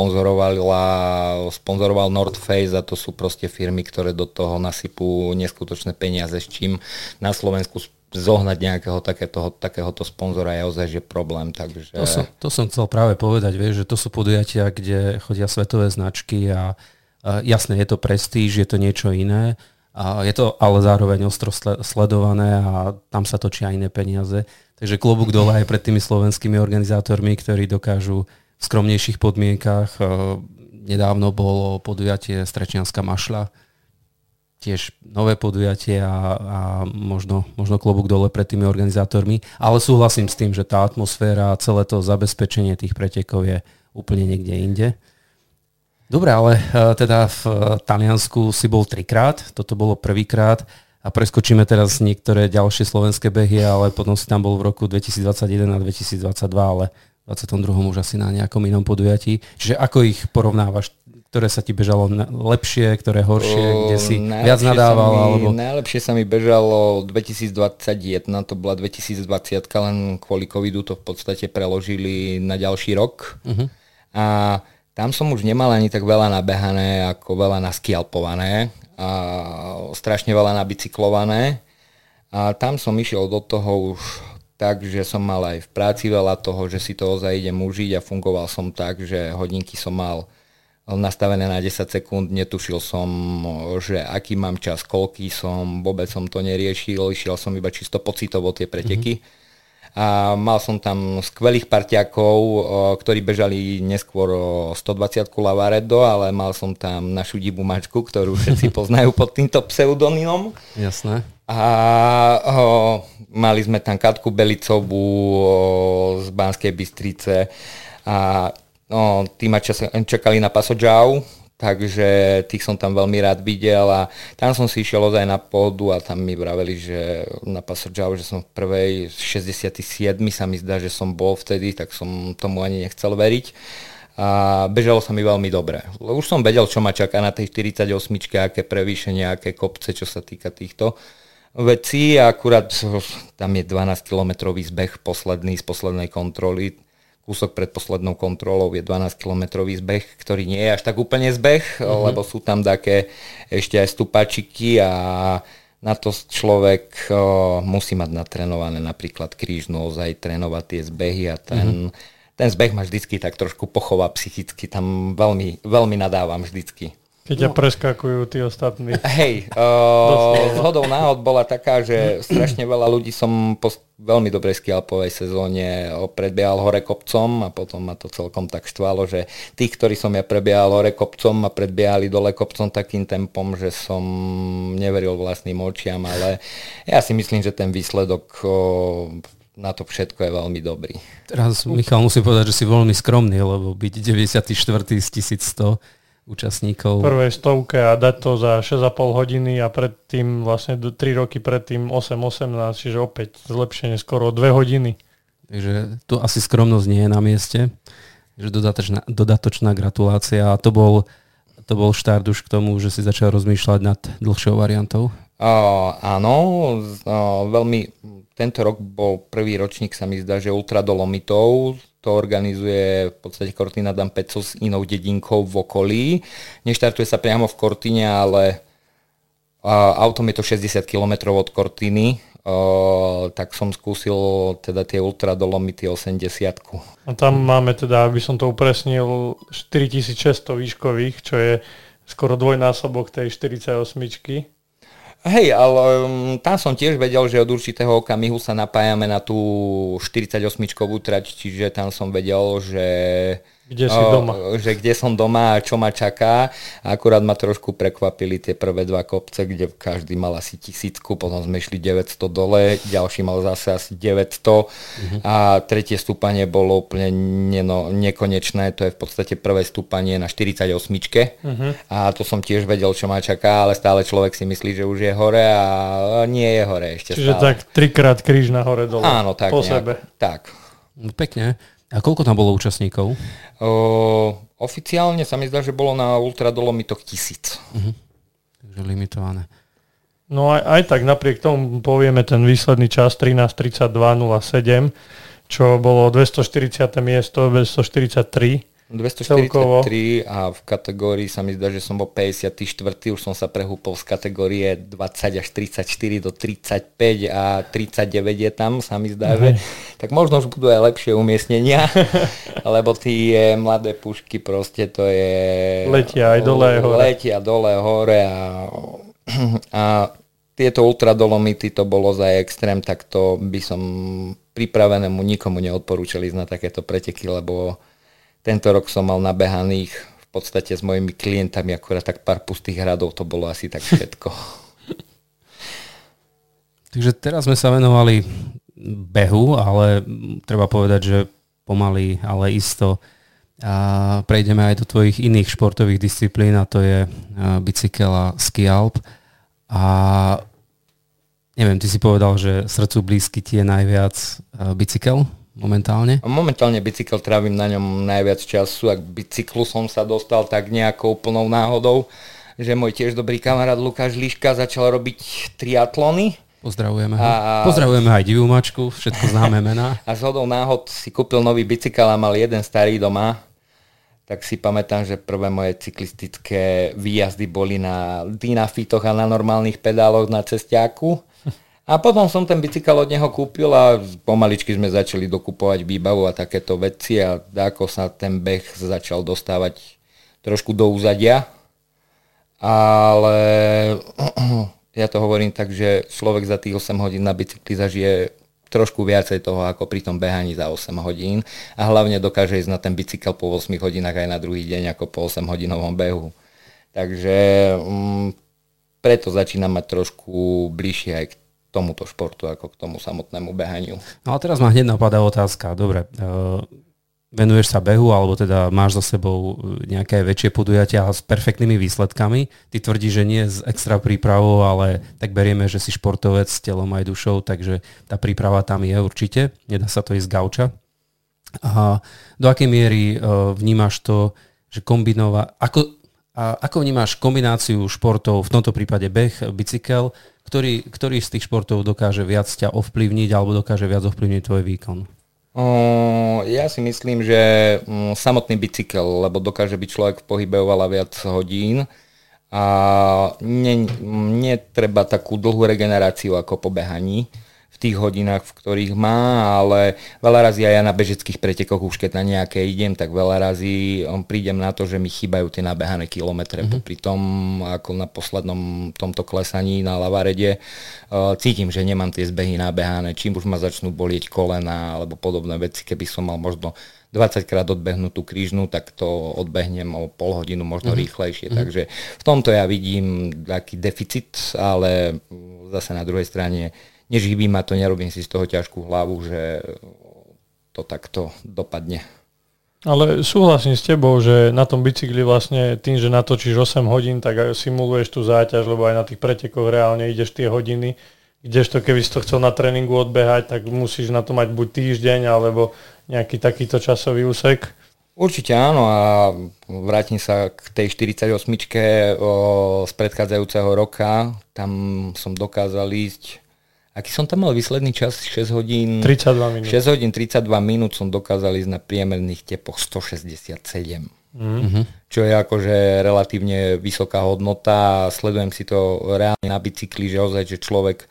S3: sponzoroval North Face a to sú proste firmy, ktoré do toho nasypú neskutočné peniaze, s čím na Slovensku zohnať nejakého takéhoto sponzora je ozaj že problém. Takže...
S2: To som chcel práve povedať, vieš, že to sú podujatia, kde chodia svetové značky a jasné, je to prestíž, je to niečo iné, a je to ale zároveň ostro sledované a tam sa točia iné peniaze. Takže klobúk dole aj pred tými slovenskými organizátormi, ktorí dokážu v skromnejších podmienkach. Nedávno bolo podujatie Strečianska mašľa, tiež nové podujatie a možno klobúk dole pred tými organizátormi, ale súhlasím s tým, že tá atmosféra a celé to zabezpečenie tých pretekov je úplne niekde inde. Dobre, ale teda v Taliansku si bol 3-krát, toto bolo prvýkrát a preskočíme teraz niektoré ďalšie slovenské behy, ale potom si tam bol v roku 2021 a 2022, ale v 22. už asi na nejakom inom podujatí. Čiže ako ich porovnávaš? Ktoré sa ti bežalo lepšie, ktoré horšie, kde si viac nadával?
S3: Najlepšie sa mi bežalo 2021, to bola 2020, len kvôli covidu to v podstate preložili na ďalší rok. A tam som už nemal ani tak veľa nabehané, ako veľa naskialpované a strašne veľa nabicyklované. A tam som išiel do toho už tak, že som mal aj v práci veľa toho, že si to ozaj idem užiť a fungoval som tak, že hodinky som mal nastavené na 10 sekúnd, netušil som, že aký mám čas, koľký som, vôbec som to neriešil, išiel som iba čisto pocitovo tie preteky. A mal som tam skvelých parťákov, ktorí bežali neskôr 120 Lavaredo, ale mal som tam našu divú mačku, ktorú všetci poznajú pod týmto pseudonymom.
S2: Jasné.
S3: A mali sme tam Katku Belicovú z Banskej Bystrice a tí ma čakali na Pasodžau, takže tých som tam veľmi rád videl a tam som si išiel ozaj na pódu a tam mi vraveli, že na Pasodžau, že som v prvej 67 sa mi zdá, že som bol vtedy, tak som tomu ani nechcel veriť. a bežalo sa mi veľmi dobre. Už som vedel, čo ma čaká na tej 48, aké prevýšenie, aké kopce, čo sa týka týchto vecí. A akurát tam je 12-kilometrový zbeh posledný z poslednej kontroly. Kúsok pred poslednou kontrolou je 12-kilometrový zbeh, ktorý nie je až tak úplne zbeh, lebo sú tam také ešte aj stupačiky a na to človek musí mať natrénované napríklad kríž ozaj trénovať tie zbehy a ten zbeh ma vždycky tak trošku pochová psychicky, tam veľmi, veľmi nadávam vždycky.
S1: Keď ťa preskakujú tí ostatní.
S3: Hej, zhodou náhod bola taká, že strašne veľa ľudí som po veľmi dobrej skialpovej sezóne predbiehal hore kopcom a potom ma to celkom tak štvalo, že tých, ktorí som ja prebiehal hore kopcom a predbiehali dole kopcom takým tempom, že som neveril vlastným očiam, ale ja si myslím, že ten výsledok na to všetko je veľmi dobrý.
S2: Teraz, Michal, musím povedať, že si veľmi skromný, lebo byť 94. z 1100 účastníkov.
S1: Prvej stovke a dať to za 6,5 hodiny a predtým vlastne 3 roky predtým 8:18, čiže opäť zlepšenie skoro 2 hodiny.
S2: Takže tu asi skromnosť nie je na mieste. Takže dodatočná gratulácia. A to bol štart už k tomu, že si začal rozmýšľať nad dlhšou variantou?
S3: Áno, veľmi. Tento rok bol prvý ročník, sa mi zdá, že Ultra Dolomitov. To organizuje v podstate Cortina d'Ampezzo s inou dedinkou v okolí. Neštartuje sa priamo v Cortine, ale autom je to 60 km od Cortiny, tak som skúsil teda tie Ultra Dolomity 80.
S1: A tam máme teda, aby som to upresnil, 4600 výškových, čo je skoro dvojnásobok tej 48.
S3: Hej, ale tam som tiež vedel, že od určitého okamihu sa napájame na tú 48-čkovú trať, čiže tam som vedel, že
S1: kde si doma.
S3: Že kde som doma a čo ma čaká. Akurát ma trošku prekvapili tie prvé dva kopce, kde každý mal asi 1000, potom sme išli 900 dole, ďalší mal zase asi 900 a tretie stúpanie bolo úplne nekonečné, to je v podstate prvé stúpanie na 48 a to som tiež vedel, čo ma čaká, ale stále človek si myslí, že už je hore a nie je hore ešte
S1: Čiže
S3: stále.
S1: Tak 3-krát kríž na hore dole.
S3: Áno, tak
S1: po
S3: nejak,
S1: sebe.
S3: Tak.
S2: Pekne. A koľko tam bolo účastníkov?
S3: Oficiálne sa mi zdá, že bolo na Ultra Dolomitoch 1000.
S2: Takže limitované.
S1: No aj tak napriek tomu povieme ten výsledný čas 13:32:07, čo bolo 240. miesto, 243.
S3: 243 a v kategórii sa mi zdá, že som bol 54. Už som sa prehúpol z kategórie 20 až 34 do 35 a 39 je tam, sa mi zdá, že tak možno už budú aj lepšie umiestnenia, lebo tie mladé pušky proste to je...
S1: Letia aj dole hore.
S3: Letia dole hore a tieto ultradolomity to bolo za extrém, tak to by som pripravenému nikomu neodporúčal ísť na takéto preteky, lebo tento rok som mal nabehaných v podstate s mojimi klientami akurát tak pár pustých hradov, to bolo asi tak všetko.
S2: Takže teraz sme sa venovali behu, ale treba povedať, že pomaly, ale isto a prejdeme aj do tvojich iných športových disciplín a to je bicykel a ski alp. A neviem, ty si povedal, že srdcu blízky ti je najviac bicykel momentálne?
S3: Momentálne bicykel trávim na ňom najviac času a k bicyklu som sa dostal tak nejakou plnou náhodou, že môj tiež dobrý kamarát Lukáš Liška začal robiť triatlony.
S2: Pozdravujeme ho. Pozdravujeme aj divú mačku, všetko známe mená. A
S3: zhodou náhod si kúpil nový bicykel a mal jeden starý doma. Tak si pamätám, že prvé moje cyklistické výjazdy boli na dynafitoch a na normálnych pedáloch na cestiaku. A potom som ten bicykel od neho kúpil a pomaličky sme začali dokupovať výbavu a takéto veci a ako sa ten beh začal dostávať trošku do úzadia. Ale ja to hovorím tak, že človek za tých 8 hodín na bicykli zažije trošku viacej toho ako pri tom behaní za 8 hodín a hlavne dokáže ísť na ten bicykel po 8 hodinách aj na druhý deň ako po 8 hodinovom behu. Takže preto začínam mať trošku bližšie aj k tomuto športu ako k tomu samotnému behaniu.
S2: No a teraz ma hneď napadá otázka. Dobre, venuješ sa behu alebo teda máš za sebou nejaké väčšie podujatia s perfektnými výsledkami. Ty tvrdíš, že nie s extra prípravou, ale tak berieme, že si športovec s telom aj dušou, takže tá príprava tam je určite. Nedá sa to ísť z gauča. A do akej miery vnímaš to, že ako vnímaš kombináciu športov, v tomto prípade beh, bicykel, ktorý z tých športov dokáže viac ťa ovplyvniť alebo dokáže viac ovplyvniť tvoj výkon?
S3: Ja si myslím, že samotný bicykel, lebo dokáže byť človek v pohybe oveľa viac hodín a netreba takú dlhú regeneráciu ako po behaní v tých hodinách, v ktorých má, ale veľa razy aj ja na bežeckých pretekoch, už keď na nejaké idem, tak veľa razy prídem na to, že mi chýbajú tie nabehané kilometre. Pri tom, ako na poslednom tomto klesaní na Lavarede, cítim, že nemám tie zbehy nabehané. Čím už ma začnú bolieť kolena alebo podobné veci, keby som mal možno 20 krát odbehnutú krížnu, tak to odbehnem o pol hodinu možno rýchlejšie. Takže v tomto ja vidím taký deficit, ale zase na druhej strane neživí ma to, nerobím si z toho ťažkú hlavu, že to takto dopadne.
S1: Ale súhlasím s tebou, že na tom bicykli vlastne tým, že natočíš 8 hodín, tak simuluješ tú záťaž, lebo aj na tých pretekoch reálne ideš tie hodiny, kdežto keby si to chcel na tréningu odbehať, tak musíš na to mať buď týždeň, alebo nejaký takýto časový úsek.
S3: Určite áno a vrátim sa k tej 48-čke z predchádzajúceho roka. Tam som dokázal ísť. Aký som tam mal výsledný čas? 6 hodín
S1: 32 minút.
S3: 6 hodín 32 minút som dokázal ísť na priemerných tepoch 167. Čo je akože relatívne vysoká hodnota a sledujem si to reálne na bicykli, že ozaj, že človek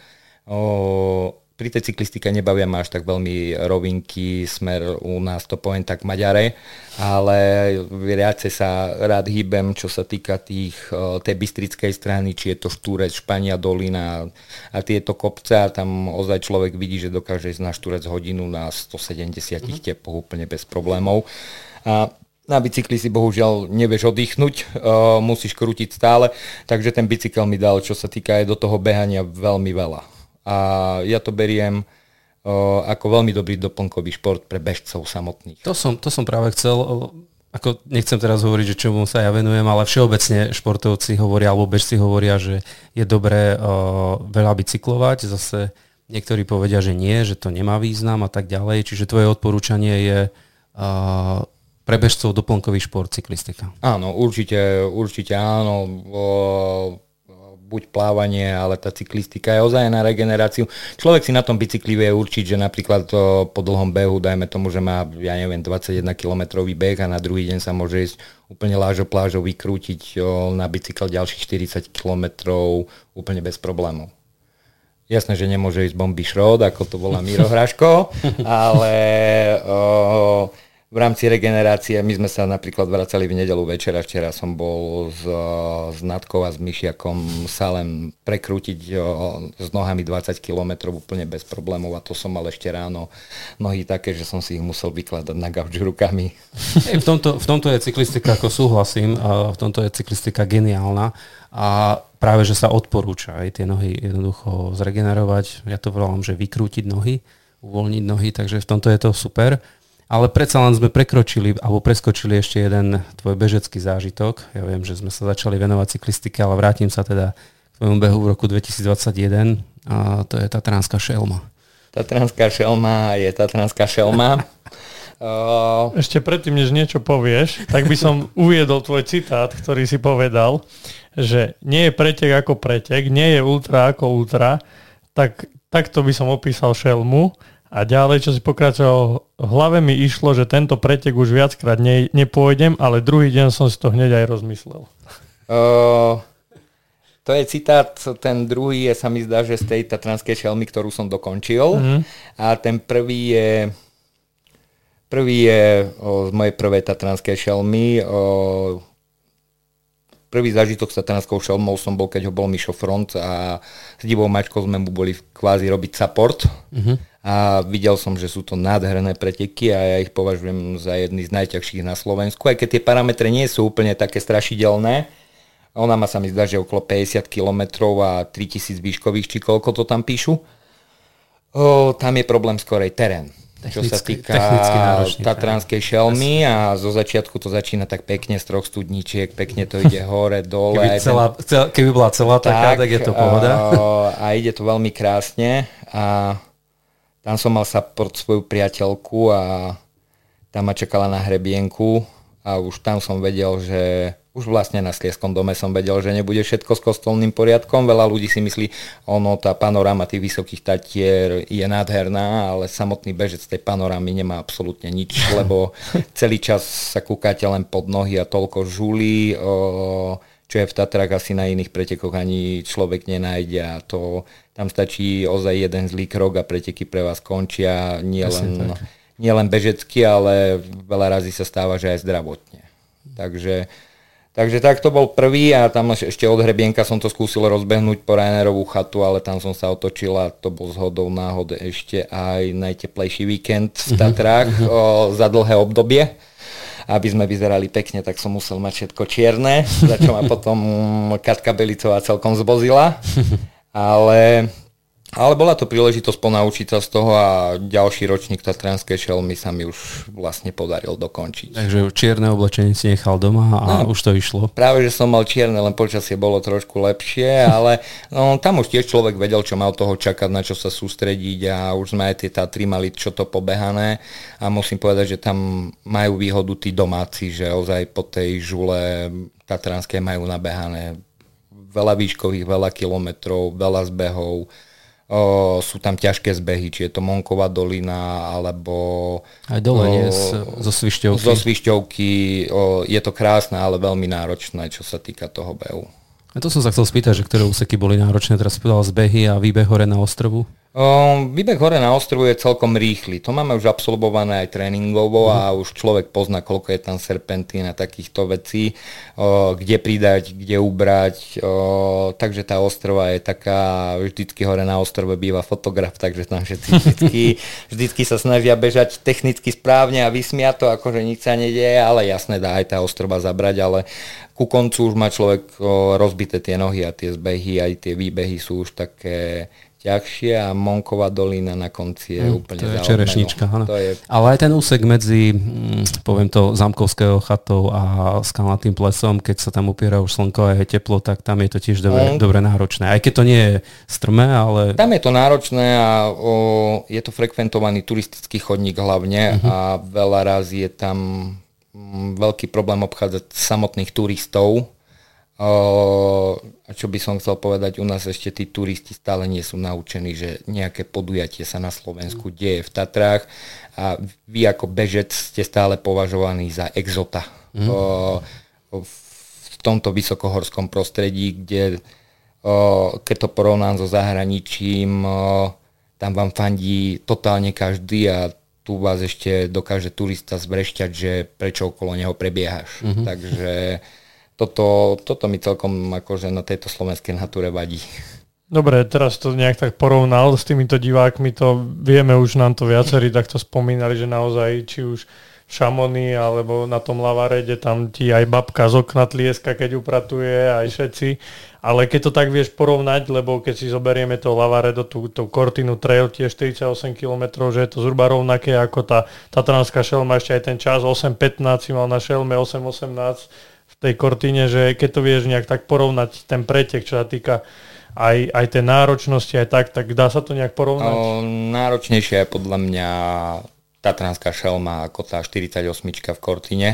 S3: pri tej cyklistike nebavia ma až tak veľmi rovinky, smer u nás to poviem tak Maďare, ale viacej sa rád hýbem, čo sa týka tej bystrickej strany, či je to Štúrec, Špania dolina a tieto kopce a tam ozaj človek vidí, že dokáže ísť na Štúrec hodinu na 170 tepoch úplne bez problémov. A na bicykli si bohužiaľ nevieš oddychnúť, musíš krútiť stále, takže ten bicykel mi dal, čo sa týka aj do toho behania, veľmi veľa. A ja to beriem ako veľmi dobrý doplnkový šport pre bežcov samotných.
S2: To som práve chcel, ako nechcem teraz hovoriť, že čomu sa ja venujem, ale všeobecne športovci hovoria, alebo bežci hovoria, že je dobré veľa bicyklovať, zase niektorí povedia, že nie, že to nemá význam a tak ďalej, čiže tvoje odporúčanie je pre bežcov doplnkový šport cyklistika.
S3: Áno, určite áno. Buď plávanie, ale tá cyklistika je ozaj na regeneráciu. Človek si na tom bicykli vie určiť, že napríklad po dlhom behu, dajme tomu, že má, 21 kilometrový beh a na druhý deň sa môže ísť úplne plážou vykrútiť na bicykel ďalších 40 kilometrov úplne bez problémov. Jasné, že nemôže ísť bomby šrot, ako to volá Miro Hraško, ale v rámci regenerácie my sme sa napríklad vracali v nedeľu večer a včera som bol s Natkou a s Myšiakom sa len prekrútiť s nohami 20 km úplne bez problémov a to som mal ešte ráno nohy také, že som si ich musel vykladať na gauč rukami.
S2: V tomto je cyklistika, ako súhlasím, v tomto je cyklistika geniálna a práve, že sa odporúča aj tie nohy jednoducho zregenerovať. Ja to volám, že vykrútiť nohy, uvoľniť nohy, takže v tomto je to super. Ale predsa len sme preskočili ešte jeden tvoj bežecký zážitok. Ja viem, že sme sa začali venovať cyklistike, ale vrátim sa teda k tvojmu behu v roku 2021 a to je Tatranská šelma.
S3: Tatranská šelma je Tatranská šelma.
S1: Ešte predtým, než niečo povieš, tak by som uviedol tvoj citát, ktorý si povedal, že nie je pretek ako pretek, nie je ultra ako ultra, takto by som opísal šelmu. A ďalej, čo si pokračoval, v hlave mi išlo, že tento pretek už viackrát nepôjdem, ale druhý deň som si to hneď aj rozmyslel.
S3: To je citát, ten druhý je, sa mi zdá, že z tej Tatranskej šelmy, ktorú som dokončil. A ten prvý je z mojej prvej Tatranskej šelmy. Prvý zážitok s Tatranskou šelmou som bol, keď ho bol Mišo Front a s Divou Mačkou sme mu boli kvázi robiť support. A videl som, že sú to nádherné preteky a ja ich považujem za jedny z najťažších na Slovensku, aj keď tie parametre nie sú úplne také strašidelné. Ona má, sa mi zdá, že okolo 50 km a 3000 výškových, či koľko to tam píšu. Tam je problém skorej terén. Čo sa týka Tatranskej šelmy a zo začiatku to začína tak pekne z 3 studničiek, pekne to ide hore, dole.
S2: Keby bola celá taká, tak je to pohoda.
S3: A ide to veľmi krásne a tam som mal support svoju priateľku a tam ma čakala na hrebienku a už tam som vedel, že už vlastne na Slieskom dome som vedel, že nebude všetko s kostolným poriadkom. Veľa ľudí si myslí, tá panoráma tých Vysokých Tatier je nádherná, ale samotný bežec tej panorámy nemá absolútne nič, lebo celý čas sa kúkáte len pod nohy a toľko žulí, čo je v Tatrách asi na iných pretekoch ani človek nenájde a to tam stačí ozaj jeden zlý krok a preteky pre vás končia nielen bežecky, ale veľa razy sa stáva, že aj zdravotne. Takže tak to bol prvý a tam ešte od hrebienka som to skúsil rozbehnúť po Rainerovú chatu, ale tam som sa otočil a to bol zhodou náhod ešte aj najteplejší víkend v Tatrách za dlhé obdobie. Aby sme vyzerali pekne, tak som musel mať všetko čierne, za čo ma potom Katka Belicová celkom zbozila. Ale bola to príležitosť ponaučiť sa z toho a ďalší ročník Tatranskej šelmy sa mi už vlastne podaril dokončiť.
S2: Takže čierne oblečenie si nechal doma a už to išlo.
S3: Práve, že som mal čierne, len počasie bolo trošku lepšie, ale tam už tiež človek vedel, čo mal toho čakať, na čo sa sústrediť a už sme aj tie Tatry mali čo to pobehané a musím povedať, že tam majú výhodu tí domáci, že ozaj po tej žule Tatranskej majú nabehané veľa výškových, veľa kilometrov, veľa zbehov. Sú tam ťažké zbehy, či je to Monková dolina, alebo...
S2: Aj dole nie, zo Svišťovky.
S3: Zo Svišťovky, je to krásne, ale veľmi náročné, čo sa týka toho behu.
S2: A to som sa chcel spýtať, že ktoré úseky boli náročné, teraz povedal zbehy a výbeh hore na Ostrovu?
S3: Výbeh hore na Ostrovu je celkom rýchly. To máme už absolvované aj tréningovo a už človek pozná, koľko je tam serpentín a takýchto vecí, kde pridať, kde ubrať. Takže tá Ostrova je taká, vždycky hore na Ostrove býva fotograf, takže tam všetci vždycky sa snažia bežať technicky správne a vysmiať to, akože nič sa nedieje, ale jasné, dá aj tá Ostrova zabrať, ale ku koncu už má človek rozbité tie nohy a tie zbehy, aj tie výbehy sú už také ťažšie a Monková dolina na konci je úplne
S2: to je čerešnička.
S3: Je...
S2: Ale aj ten úsek medzi, poviem to, Zámkovského chatou a Skalnatým plesom, keď sa tam upiera už slnko a je teplo, tak tam je to tiež dobre náročné. Aj keď to nie je strmé, ale...
S3: Tam je to náročné a je to frekventovaný turistický chodník hlavne a veľa raz je tam veľký problém obchádzať samotných turistov. A čo by som chcel povedať, u nás ešte tí turisti stále nie sú naučení, že nejaké podujatie sa na Slovensku deje v Tatrách a vy ako bežec ste stále považovaní za exota v tomto vysokohorskom prostredí, kde keď to porovnám so zahraničím, tam vám fandí totálne každý a tu vás ešte dokáže turista zvrešťať, že prečo okolo neho prebiehaš. Takže toto mi celkom akože na tejto slovenskej natúre vadí.
S1: Dobre, teraz to nejak tak porovnal s týmito divákmi, to vieme, už nám to viacerí takto spomínali, že naozaj či už v Šamoni alebo na tom Lavarede, tam ti aj babka z okna tlieska, keď upratuje, aj všetci. Ale keď to tak vieš porovnať, lebo keď si zoberieme to Lavaredo, tú Cortinu Trail, tie 48 km, že je to zhruba rovnaké ako tá Tatranská šelma, ešte aj ten čas 8.15 si mal na šelme, 8.18 v tej Cortine, že keď to vieš nejak tak porovnať, ten pretek, čo sa týka aj tej náročnosti, aj tak dá sa to nejak porovnať?
S3: Náročnejšia je podľa mňa Tatranská šelma ako tá 48 v Cortine.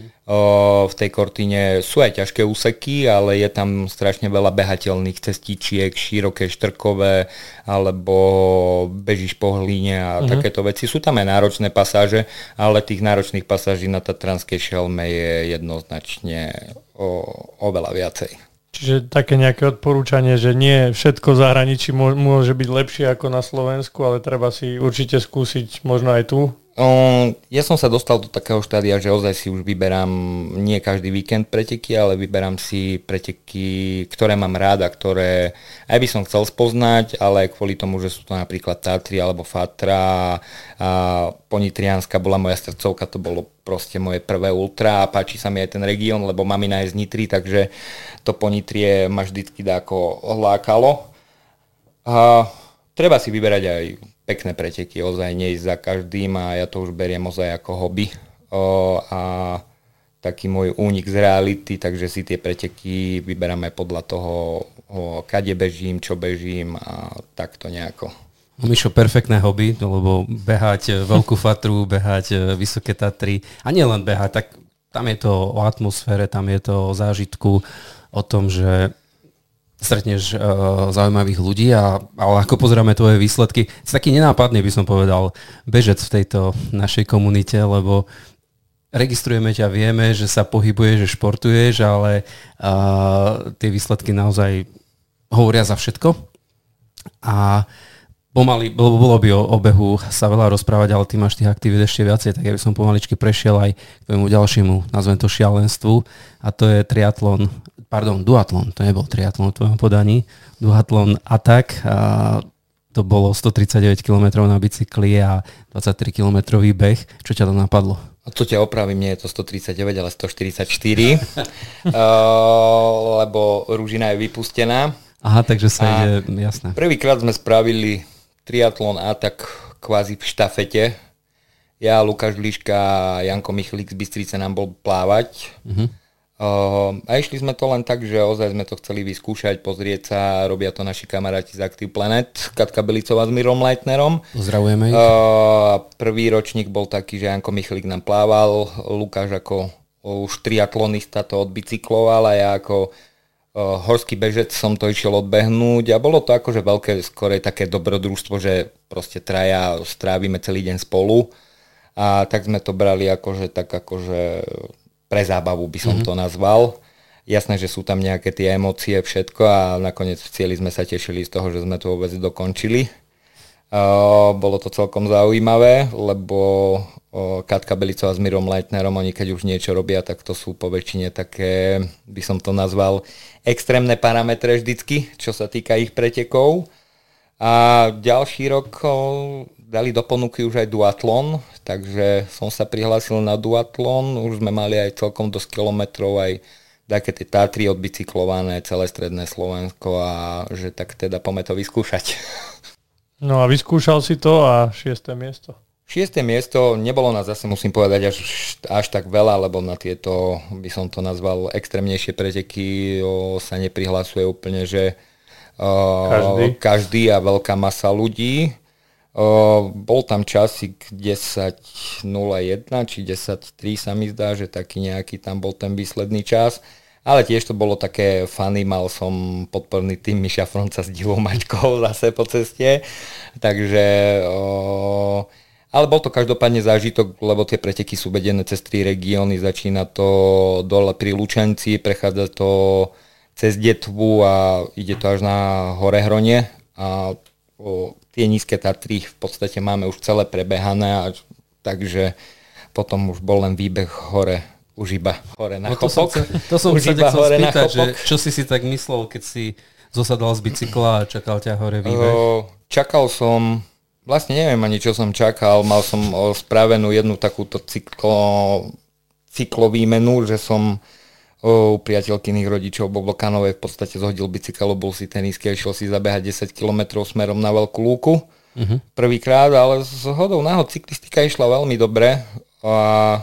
S3: V tej Cortine sú aj ťažké úseky, ale je tam strašne veľa behateľných cestičiek, široké, štrkové, alebo bežíš po hlíne a takéto veci. Sú tam aj náročné pasáže, ale tých náročných pasáží na Tatranskej šelme je jednoznačne oveľa viacej.
S1: Čiže také nejaké odporúčanie, že nie všetko v zahraničí môže byť lepšie ako na Slovensku, ale treba si určite skúsiť možno aj tu?
S3: Ja som sa dostal do takého štádia, že ozaj si už vyberám nie každý víkend preteky, ale vyberám si preteky, ktoré mám rád a ktoré aj by som chcel spoznať, ale aj kvôli tomu, že sú to napríklad Tatry alebo Fatra a Ponitrianska bola moja srdcovka, to bolo proste moje prvé ultra a páči sa mi aj ten región, lebo mamina je z Nitry, takže to Ponitrie ma vždycky dáko lákalo. A treba si vyberať aj pekné preteky, ozaj neísť za každým a ja to už beriem ozaj ako hobby a taký môj únik z reality, takže si tie preteky vyberám aj podľa toho, kade bežím, čo bežím a takto nejako.
S2: Mišo, perfektné hobby, lebo behať veľkú fatru, behať vysoké Tatry a nie len behať, tak tam je to o atmosfére, tam je to o zážitku, o tom, že stretneš zaujímavých ľudí, ale ako pozeráme tvoje výsledky, si taký nenápadný, by som povedal, bežec v tejto našej komunite, lebo registrujeme ťa, vieme, že sa pohybuješ, že športuješ, ale tie výsledky naozaj hovoria za všetko. A pomaly, bolo by o obehu sa veľa rozprávať, ale ty máš tých aktivít ešte viacej, tak ja by som pomaličky prešiel aj k tvojmu ďalšiemu, nazvem to šialenstvu, a to je duatlon, to nebol triatlon v tvojom podaní, duatlon Attack, a to bolo 139 km na bicykli a 23 km beh. Čo ťa to napadlo?
S3: A to ťa opravím, nie je to 139, ale 144, lebo Ružina je vypustená.
S2: Aha, takže sa ide, jasné.
S3: Prvýkrát sme spravili triatlon Attack kvázi v štafete. Ja, Lukáš Liška a Janko Michlík z Bystrice nám bol plávať. A išli sme to len tak, že ozaj sme to chceli vyskúšať, pozrieť sa, robia to naši kamaráti z Active Planet, Katka Belicová s Mirom Leitnerom.
S2: Pozdravujeme ich.
S3: Prvý ročník bol taký, že Janko Michlík nám plával, Lukáš ako už triatlonista to odbicykloval a ja ako horský bežec som to išiel odbehnúť a bolo to akože veľké, skorej také dobrodružstvo, že proste traja strávime celý deň spolu a tak sme to brali akože tak akože pre zábavu by som to nazval. Jasné, že sú tam nejaké tie emócie, všetko a nakoniec v cieli sme sa tešili z toho, že sme to vôbec dokončili. Bolo to celkom zaujímavé, lebo Katka Belicová s Mirom Leitnerom, oni keď už niečo robia, tak to sú po väčšine také, by som to nazval, extrémne parametre vždycky, čo sa týka ich pretekov. A ďalší rok dali do ponuky už aj duatlon, takže som sa prihlásil na duatlon, už sme mali aj celkom dosť kilometrov, aj také tie Tatry odbicyklované, celé stredné Slovensko a že tak teda poďme to vyskúšať.
S1: No a vyskúšal si to a 6. miesto.
S3: 6. miesto, nebolo nás zase, musím povedať, až tak veľa, lebo na tieto, by som to nazval, extrémnejšie preteky sa neprihlasuje úplne, že každý a veľká masa ľudí. Bol tam časík 10.01 či 10.03 sa mi zdá, že taký nejaký tam bol ten výsledný čas. Ale tiež to bolo také funny, mal som podporný tým Miša Fronca s divou Maťkou zase po ceste. Takže, ale bol to každopádne zážitok, lebo tie preteky sú vedené cez 3 regióny. Začína to dole pri Lučenci, prechádza to cez Detvu a ide to až na Horehronie. A tie nízke Tatry v podstate máme už celé prebehané, takže potom už bol len výbeh hore, už iba hore na chopok.
S2: To som sa chcel spýtať, že čo si tak myslel, keď si zosadal z bicykla a čakal ťa hore výbeh?
S3: Čakal som, vlastne neviem ani čo som čakal, mal som spravenú jednu takúto cyklovýmenu, že som u priateľkyných rodičov vo Vlkanovej v podstate zhodil bicykel, bol si tenisky a išiel si zabehať 10 km smerom na Veľkú Lúku. Prvýkrát, ale s hodou náhod cyklistika išla veľmi dobre a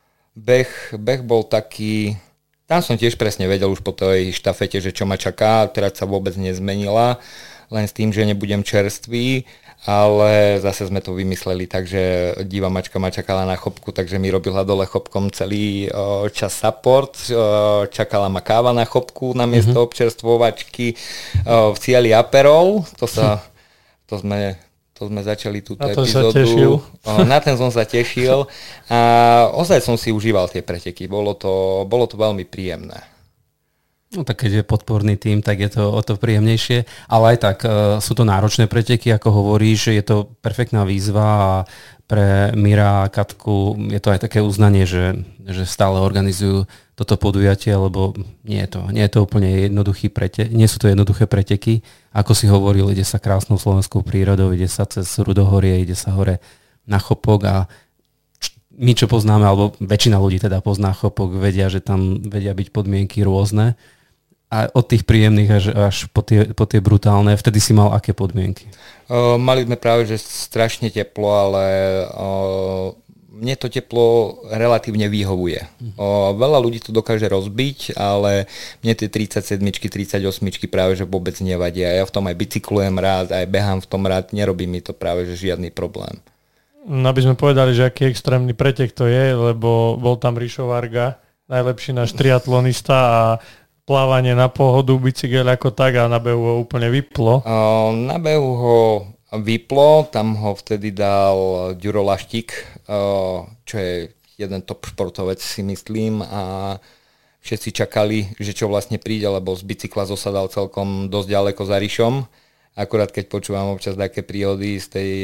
S3: beh bol taký, tam som tiež presne vedel už po tej štafete, že čo ma čaká, teraz sa vôbec nezmenila, len s tým, že nebudem čerstvý, ale zase sme to vymysleli, takže divá Mačka ma čakala na chopku, takže mi robila dole chopkom celý čas support, čakala ma káva na chopku namiesto občerstvovačky, v cieli Aperol, to sme začali túto epizódu. Na ten som sa tešil a ozaj som si užíval tie preteky, bolo to veľmi príjemné.
S2: No tak keď je podporný tím, tak je to o to príjemnejšie, ale aj tak sú to náročné preteky, ako hovoríš, je to perfektná výzva a pre Mira a Katku je to aj také uznanie, že stále organizujú toto podujatie, lebo nie je to úplne nie sú to jednoduché preteky. Ako si hovoril, ide sa krásnou slovenskou prírodou, ide sa cez Rudohorie, ide sa hore na Chopok a my, čo poznáme, alebo väčšina ľudí teda pozná Chopok, vedia, že tam vedia byť podmienky rôzne. A od tých príjemných až po tie brutálne, vtedy si mal aké podmienky?
S3: Mali sme práve, že strašne teplo, ale mne to teplo relatívne vyhovuje. Veľa ľudí to dokáže rozbiť, ale mne tie 37, 38 práve že vôbec nevadia. Ja v tom aj bicyklujem rád, aj behám v tom rád, nerobí mi to práve že žiadny problém.
S1: No, aby sme povedali, že aký extrémny pretek to je, lebo bol tam Rišo Varga, najlepší náš triatlonista a plávanie na pohodu, bicykel ako tak a na behu ho úplne vyplo.
S3: Na behu ho vyplo, tam ho vtedy dal Ďuro Laštík, čo je jeden top športovec si myslím a všetci čakali, že čo vlastne príde, lebo z bicykla zosadal celkom dosť ďaleko za Rišom. Akurát keď počúvam občas také príhody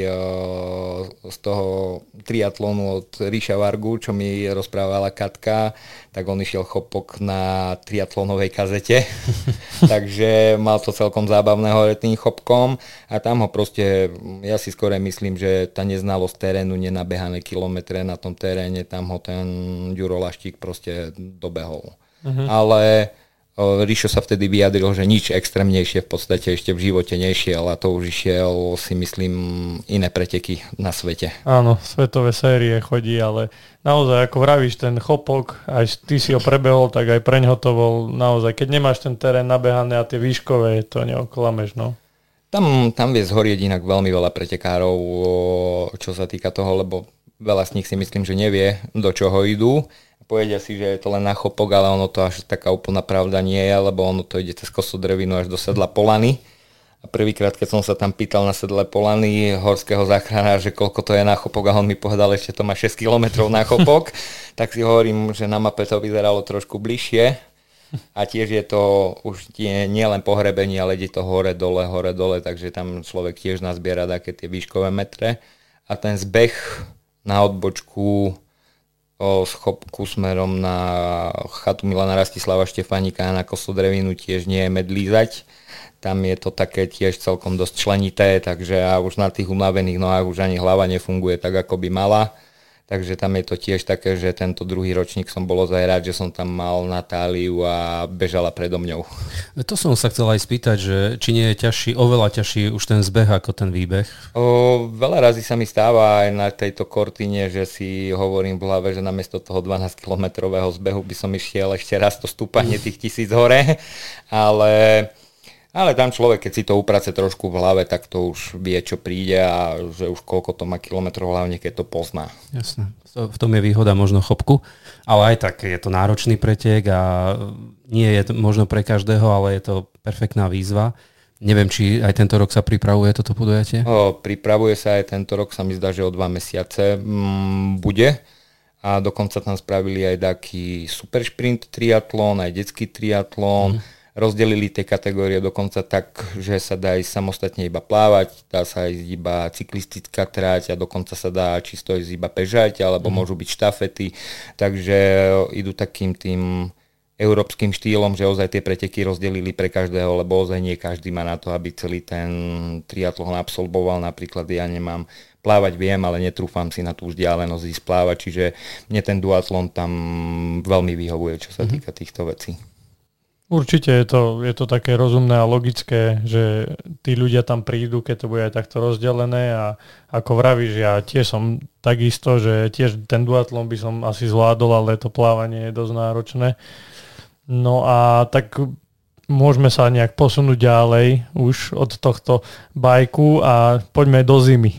S3: z toho triatlonu od Ríša Vargu, čo mi rozprávala Katka, tak on išiel chopok na triatlonovej kazete, takže mal to celkom zábavné hore tým chopkom a tam ho proste, ja si skôr myslím, že tá neznalosť terénu, nenabehané kilometre na tom teréne, tam ho ten Ďuro Laštík proste dobehol. Ale Rišo sa vtedy vyjadril, že nič extrémnejšie v podstate ešte v živote nešiel a to už išiel si myslím iné preteky na svete.
S1: Áno, svetové série chodí, ale naozaj ako vravíš, ten chopok, aj ty si ho prebehol, tak aj preňho to bol naozaj, keď nemáš ten terén nabehané a tie výškové, to neoklameš, no.
S3: Tam vie zhorieť inak veľmi veľa pretekárov, čo sa týka toho, lebo veľa z nich si myslím, že nevie, do čoho idú. Povedia si, že je to len na chopok, ale ono to až taká úplná pravda nie je, lebo ono to ide cez kosodrevinu až do sedla Polany. A prvýkrát, keď som sa tam pýtal na sedle Polany horského záchranára, že koľko to je na chopok a on mi povedal, ešte to má 6 km na chopok, tak si hovorím, že na mape to vyzeralo trošku bližšie. A tiež je to už nie len pohrebenie, ale ide to hore, dole, takže tam človek tiež nazbiera také tie výškové metre. A ten zbeh na odbočku z chopku smerom na chatu Milana Rastislava Štefánika na kosodrevinu tiež nie je medlízať. Tam je to také tiež celkom dosť členité, takže a už na tých unavených nohách už ani hlava nefunguje tak, ako by mala. Takže tam je to tiež také, že tento druhý ročník som bol ozaj rád, že som tam mal Natáliu a bežala predo mňou.
S2: To som sa chcel aj spýtať, že či nie je ťažší, oveľa ťažší už ten zbeh ako ten výbeh?
S3: Veľa razy sa mi stáva aj na tejto Cortine, že si hovorím v hlave, že namiesto toho 12-kilometrového zbehu by som išiel ešte raz to stúpanie tých 1000 hore, ale tam človek, keď si to uprace trošku v hlave, tak to už vie, čo príde a že už koľko to má kilometrov, hlavne keď to pozná.
S2: Jasné. V tom je výhoda možno chopku, ale aj tak je to náročný pretek a nie je to možno pre každého, ale je to perfektná výzva. Neviem, či aj tento rok sa pripravuje toto podujatie?
S3: Pripravuje sa aj tento rok, sa mi zdá, že o 2 mesiace bude. A dokonca tam spravili aj taký super šprint triatlon, aj detský triatlon. Rozdelili tie kategórie dokonca tak, že sa dá ísť samostatne iba plávať, dá sa ísť iba cyklistická trať a dokonca sa dá čisto ísť iba bežať, alebo môžu byť štafety. Takže idú takým tým európskym štýlom, že ozaj tie preteky rozdelili pre každého, lebo ozaj nie každý má na to, aby celý ten triatlon absolvoval. Napríklad ja nemám plávať viem, ale netrúfam si na tú vzdialenosť ísť plávať, čiže mne ten duatlon tam veľmi vyhovuje, čo sa týka týchto vecí.
S1: Určite je to také rozumné a logické, že tí ľudia tam prídu, keď to bude aj takto rozdelené a ako vravíš, ja tiež som takisto, že tiež ten duatlon by som asi zvládol, ale to plávanie je dosť náročné. No a tak môžeme sa nejak posunúť ďalej už od tohto bajku a poďme do zimy.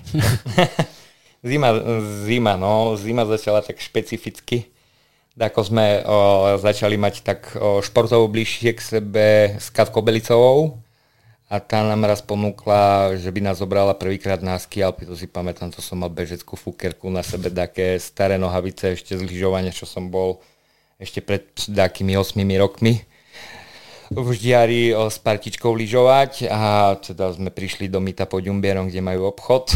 S3: Zima začala tak špecificky. Ako sme začali mať tak športovo bližšie k sebe s Katkou Belicovou a tá nám raz ponúkla, že by nás zobrala prvýkrát na ski Alpy, to si pamätám, to som mal bežeckú fukerku na sebe, také staré nohavice ešte z lyžovania, čo som bol ešte pred takými 8 rokmi v Ždiari s partičkou lyžovať a teda sme prišli do Mýta pod Ďumbierom, kde majú obchod.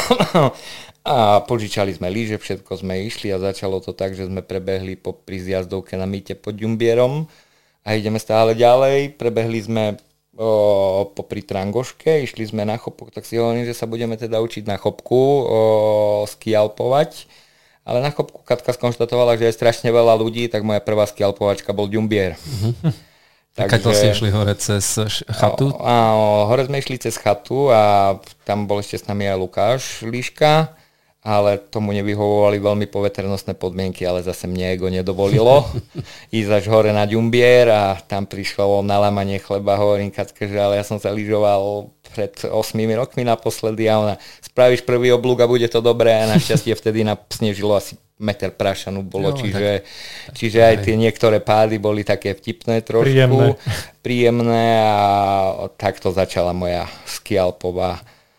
S3: A požičali sme lyže, všetko sme išli a začalo to tak, že sme prebehli pri zjazdovke na Mýte pod Ďumbierom a ideme stále ďalej. Prebehli sme popri Trangoške, išli sme na chopok, tak si hovorím, že sa budeme teda učiť na chopku skialpovať. Ale na chopku Katka skonštatovala, že je strašne veľa ľudí, tak moja prvá skialpovačka bol Ďumbier.
S2: Takže to ste išli hore cez chatu?
S3: Hore sme išli cez chatu a tam bol ešte s nami aj Lukáš Líška. ale tomu nevyhovovali veľmi poveternostné podmienky, ale zase mne ego nedovolilo ísť až hore na Ďumbier a tam prišlo na lámanie chleba, hovorím Kacke, že ale ja som sa lyžoval pred 8 rokmi naposledy a ona, spravíš prvý oblúk a bude to dobré a našťastie vtedy snežilo asi meter prašanu bolo, čiže aj tie niektoré pády boli také vtipné trošku, príjemné a takto začala moja skialpová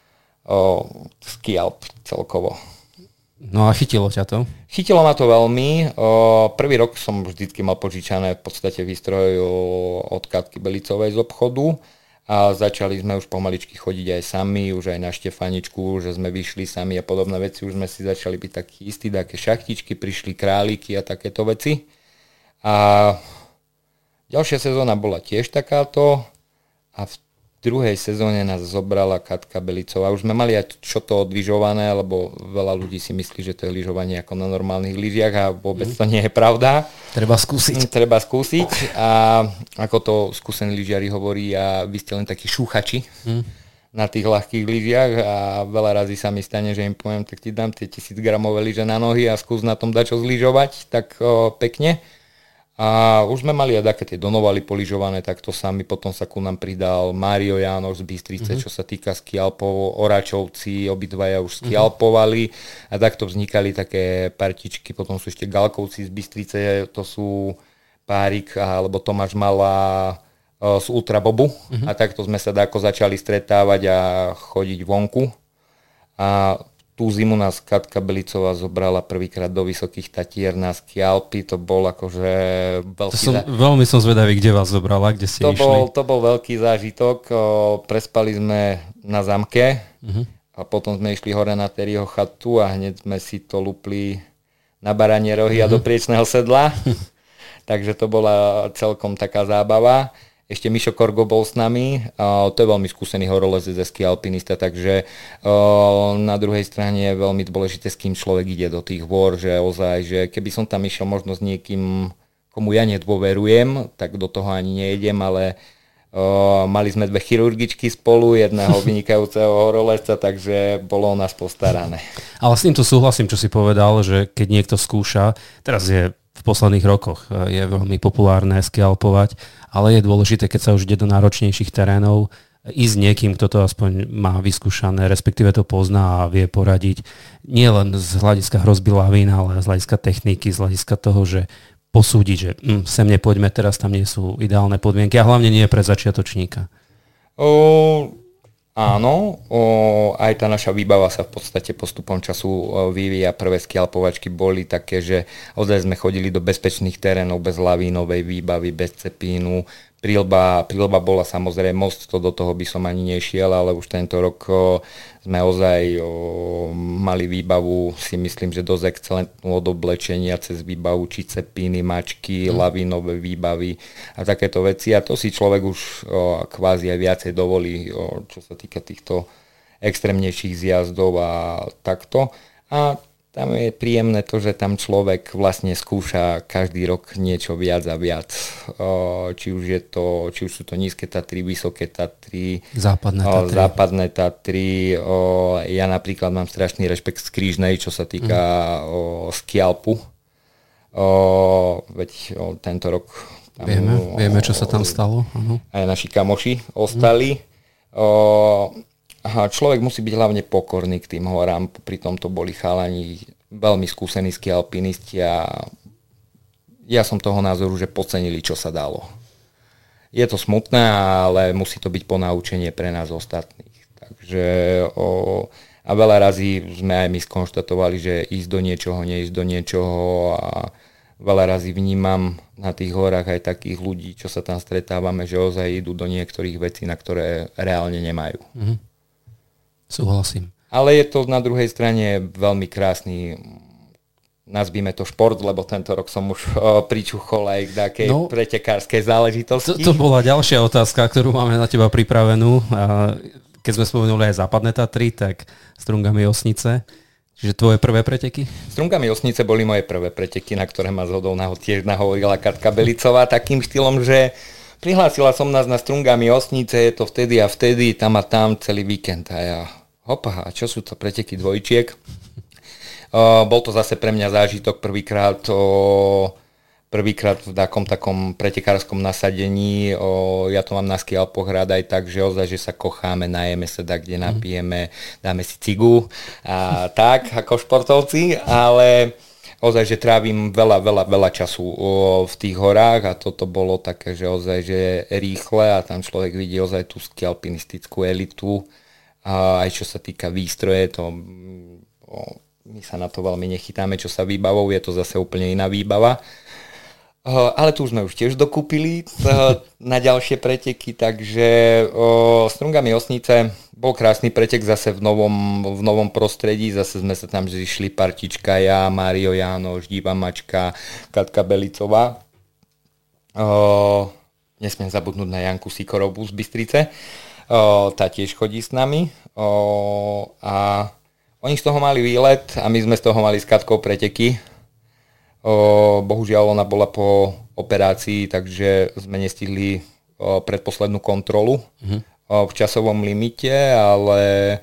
S3: skialp celkovo.
S2: No a chytilo ťa to?
S3: Chytilo ma to veľmi. Prvý rok som vždycky mal požičané v podstate výstroj od Katky Belicovej z obchodu a začali sme už pomaličky chodiť aj sami, už aj na Štefaničku, že sme vyšli sami a podobné veci, už sme si začali byť takí istí, také šachtičky, prišli králiky a takéto veci. A ďalšia sezóna bola tiež takáto a v druhej sezóne nás zobrala Katka Belicová. Už sme mali aj čo to odlyžované, lebo veľa ľudí si myslí, že to je lyžovanie ako na normálnych lyžiach a vôbec to nie je pravda.
S2: Treba skúsiť.
S3: Treba skúsiť a ako to skúsení lyžiari hovorí, a vy ste len takí šúchači na tých ľahkých lyžiach a veľa razy sa mi stane, že im poviem, tak ti dám tie 1000 gramové lyže na nohy a skús na tom dať čo zlyžovať, tak pekne. A už sme mali aj také tie donovaly polyžované takto sami, potom sa ku nám pridal Mário Jánoš z Bystrice, čo sa týka skialpov, Oračovci, obidvaja už skialpovali a takto vznikali také partičky, potom sú ešte Galkovci z Bystrice, to sú Párik alebo Tomáš Malá z Ultrabobu a takto sme sa dáko začali stretávať a chodiť vonku a tú zimu nás Katka Belicová zobrala prvýkrát do Vysokých Tatier na skialpy, to bol akože veľký
S2: veľmi som zvedavý, kde vás zobrala, kde ste išli.
S3: To bol veľký zážitok, prespali sme na zamke a potom sme išli hore na Terryho chatu a hneď sme si to lupli na baranie rohy a do priečného sedla, takže to bola celkom taká zábava. Ešte Mišo Korgo bol s nami, to je veľmi skúsený horolezec, ski alpinista, takže na druhej strane je veľmi dôležité, s kým človek ide do tých hôr, že ozaj, že keby som tam išiel možno s niekým, komu ja nedôverujem, tak do toho ani nejdem, ale mali sme 2 chirurgičky spolu, jedného vynikajúceho horolezca, takže bolo o nás postarané.
S2: Ale s týmto súhlasím, čo si povedal, že keď niekto skúša, teraz je v posledných rokoch je veľmi populárne skialpovať, ale je dôležité, keď sa už ide do náročnejších terénov, ísť s niekým, kto to aspoň má vyskúšané, respektíve to pozná a vie poradiť. Nie len z hľadiska hrozby lavín, ale z hľadiska techniky, z hľadiska toho, že posúdiť, že sem nepoďme, teraz tam nie sú ideálne podmienky a hlavne nie pre začiatočníka.
S3: Áno, aj tá naša výbava sa v podstate postupom času vyvíja. Prvé skialpovačky boli také, že ozaj sme chodili do bezpečných terénov bez lavínovej výbavy, bez cepínu. Prílba bola samozrejme most, to do toho by som ani nešiel, ale už tento rok sme ozaj mali výbavu, si myslím, že dosť excelentnú od oblečenia cez výbavu, či cepíny, mačky, lavínové výbavy a takéto veci. A to si človek už kvázi aj viacej dovolí, čo sa týka týchto extrémnejších zjazdov a takto. A tam je príjemné to, že tam človek vlastne skúša každý rok niečo viac a viac. Či už sú to nízke Tatry, vysoké Tatry, západné Tatry. Ja napríklad mám strašný rešpekt z Krížnej, čo sa týka skialpu. Veď tento rok tam
S2: vieme, čo sa tam stalo.
S3: Aj naši kamoši ostali. Človek musí byť hlavne pokorný k tým horám, pritom to boli chalani veľmi skúsení ski alpinisti a ja som toho názoru, že podcenili, čo sa dalo. Je to smutné, ale musí to byť ponaučenie pre nás ostatných. Takže a veľa razy sme aj my skonštatovali, že ísť do niečoho, neísť do niečoho a veľa razy vnímam na tých horách aj takých ľudí, čo sa tam stretávame, že ozaj idú do niektorých vecí, na ktoré reálne nemajú.
S2: Súhlasím.
S3: Ale je to na druhej strane veľmi krásny, nazvime to šport, lebo tento rok som už pričuchol aj k takej pretekárskej záležitosti.
S2: To bola ďalšia otázka, ktorú máme na teba pripravenú. Keď sme spomenuli aj západné Tatry, tak Strungami Osnice. Čiže tvoje prvé preteky?
S3: Strungami Osnice boli moje prvé preteky, na ktoré ma zhodou náhod tiež nahovorila Katka Belicová takým štýlom, že prihlásila som nás na Strungami Osnice, je to vtedy a vtedy, tam a tam celý víkend. A ja, hopa, a čo sú to preteky dvojčiek? Bol to zase pre mňa zážitok prvýkrát v takom pretekárskom nasadení. Ja to mám na ski Alpoch rád aj tak, že ozaj, že sa kocháme, najeme sa, kde napijeme, dáme si cigu a tak, ako športovci, ale ozaj, že trávim veľa času v tých horách a toto bolo také, že ozaj, že rýchle a tam človek vidí ozaj tú ski alpinistickú elitu. A aj čo sa týka výstroje, my sa na to veľmi nechytáme, čo sa výbavou, je to zase úplne iná výbava. Ale tu už sme už tiež dokúpili na ďalšie preteky, takže Strungami Osnice bol krásny pretek zase v novom prostredí, zase sme sa tam zišli partička, ja, Mário Jánoš, Diva Mačka, Katka Belicová. Nesmiem zabudnúť na Janku Sikorovú z Bystrice, tá tiež chodí s nami a oni z toho mali výlet a my sme z toho mali s Katkou preteky. Bohužiaľ ona bola po operácii, takže sme nestihli predposlednú kontrolu v časovom limite, ale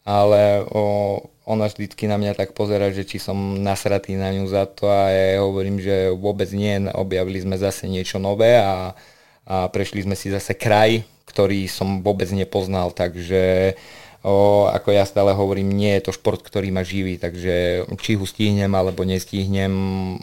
S3: ona vždycky na mňa tak pozerá, že či som nasratý na ňu za to a ja hovorím, že vôbec nie, objavili sme zase niečo nové a prešli sme si zase kraj, ktorý som vôbec nepoznal, takže ako ja stále hovorím, nie je to šport, ktorý ma živí, takže či ho stihnem alebo nestihnem,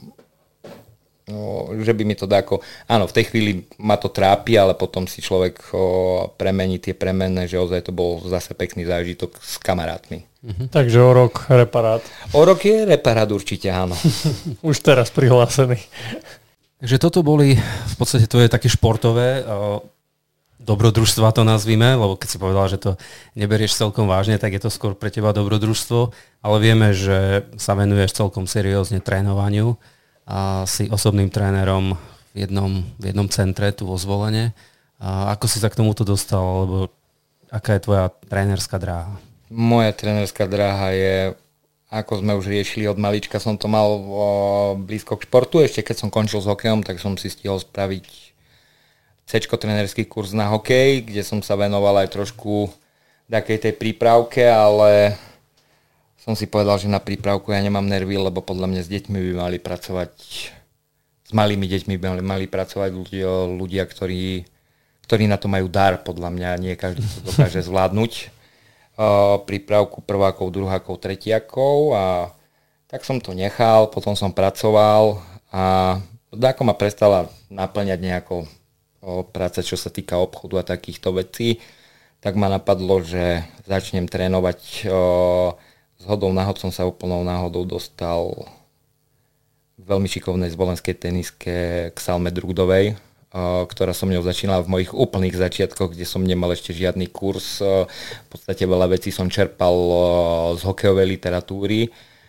S3: že by mi to dáko... Áno, v tej chvíli ma to trápi, ale potom si človek premení tie premenné, že ozaj to bol zase pekný zážitok s kamarátmi.
S1: Takže o rok reparát.
S3: O rok je reparát určite, áno.
S1: Už teraz prihlásený.
S2: Takže toto boli v podstate tvoje také športové dobrodružstva to nazvime, lebo keď si povedal, že to neberieš celkom vážne, tak je to skôr pre teba dobrodružstvo, ale vieme, že sa venuješ celkom seriózne trénovaniu a si osobným trénerom v jednom centre tu vo Zvolene. A ako si sa k tomuto dostal, alebo aká je tvoja trénerská dráha?
S3: Moja trénerská dráha je, ako sme už riešili od malička, som to mal blízko k športu, ešte keď som končil s hokejom, tak som si stihol spraviť C-čko trénerský kurz na hokej, kde som sa venoval aj trošku takej tej prípravke, ale som si povedal, že na prípravku ja nemám nervy, lebo podľa mňa s deťmi by mali pracovať, s malými deťmi by mali pracovať ľudia, ktorí na to majú dar, podľa mňa nie každý to dokáže zvládnuť. Prípravku prvákov, druhákov, tretiakov a tak som to nechal, potom som pracoval a ako ma prestala naplňať nejakou práca, čo sa týka obchodu a takýchto vecí, tak ma napadlo, že začnem trénovať. Zhodou náhod som sa úplnou náhodou dostal veľmi šikovnej zvolenskej teniske k Salme Drugdovej, ktorá som ňou začínala v mojich úplných začiatkoch, kde som nemal ešte žiadny kurz. V podstate veľa vecí som čerpal z hokejovej literatúry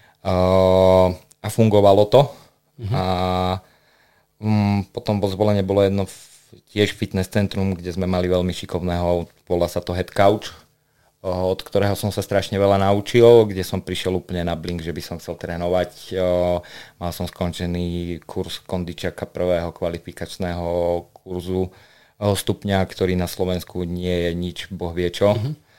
S3: a fungovalo to. A potom vo Zvolene bolo jedno tiež fitness centrum, kde sme mali veľmi šikovného, volá sa to Head Couch, od ktorého som sa strašne veľa naučil, kde som prišiel úplne na blink, že by som chcel trénovať. Mal som skončený kurz kondičaka prvého kvalifikačného kurzu stupňa, ktorý na Slovensku nie je nič, boh vie čo.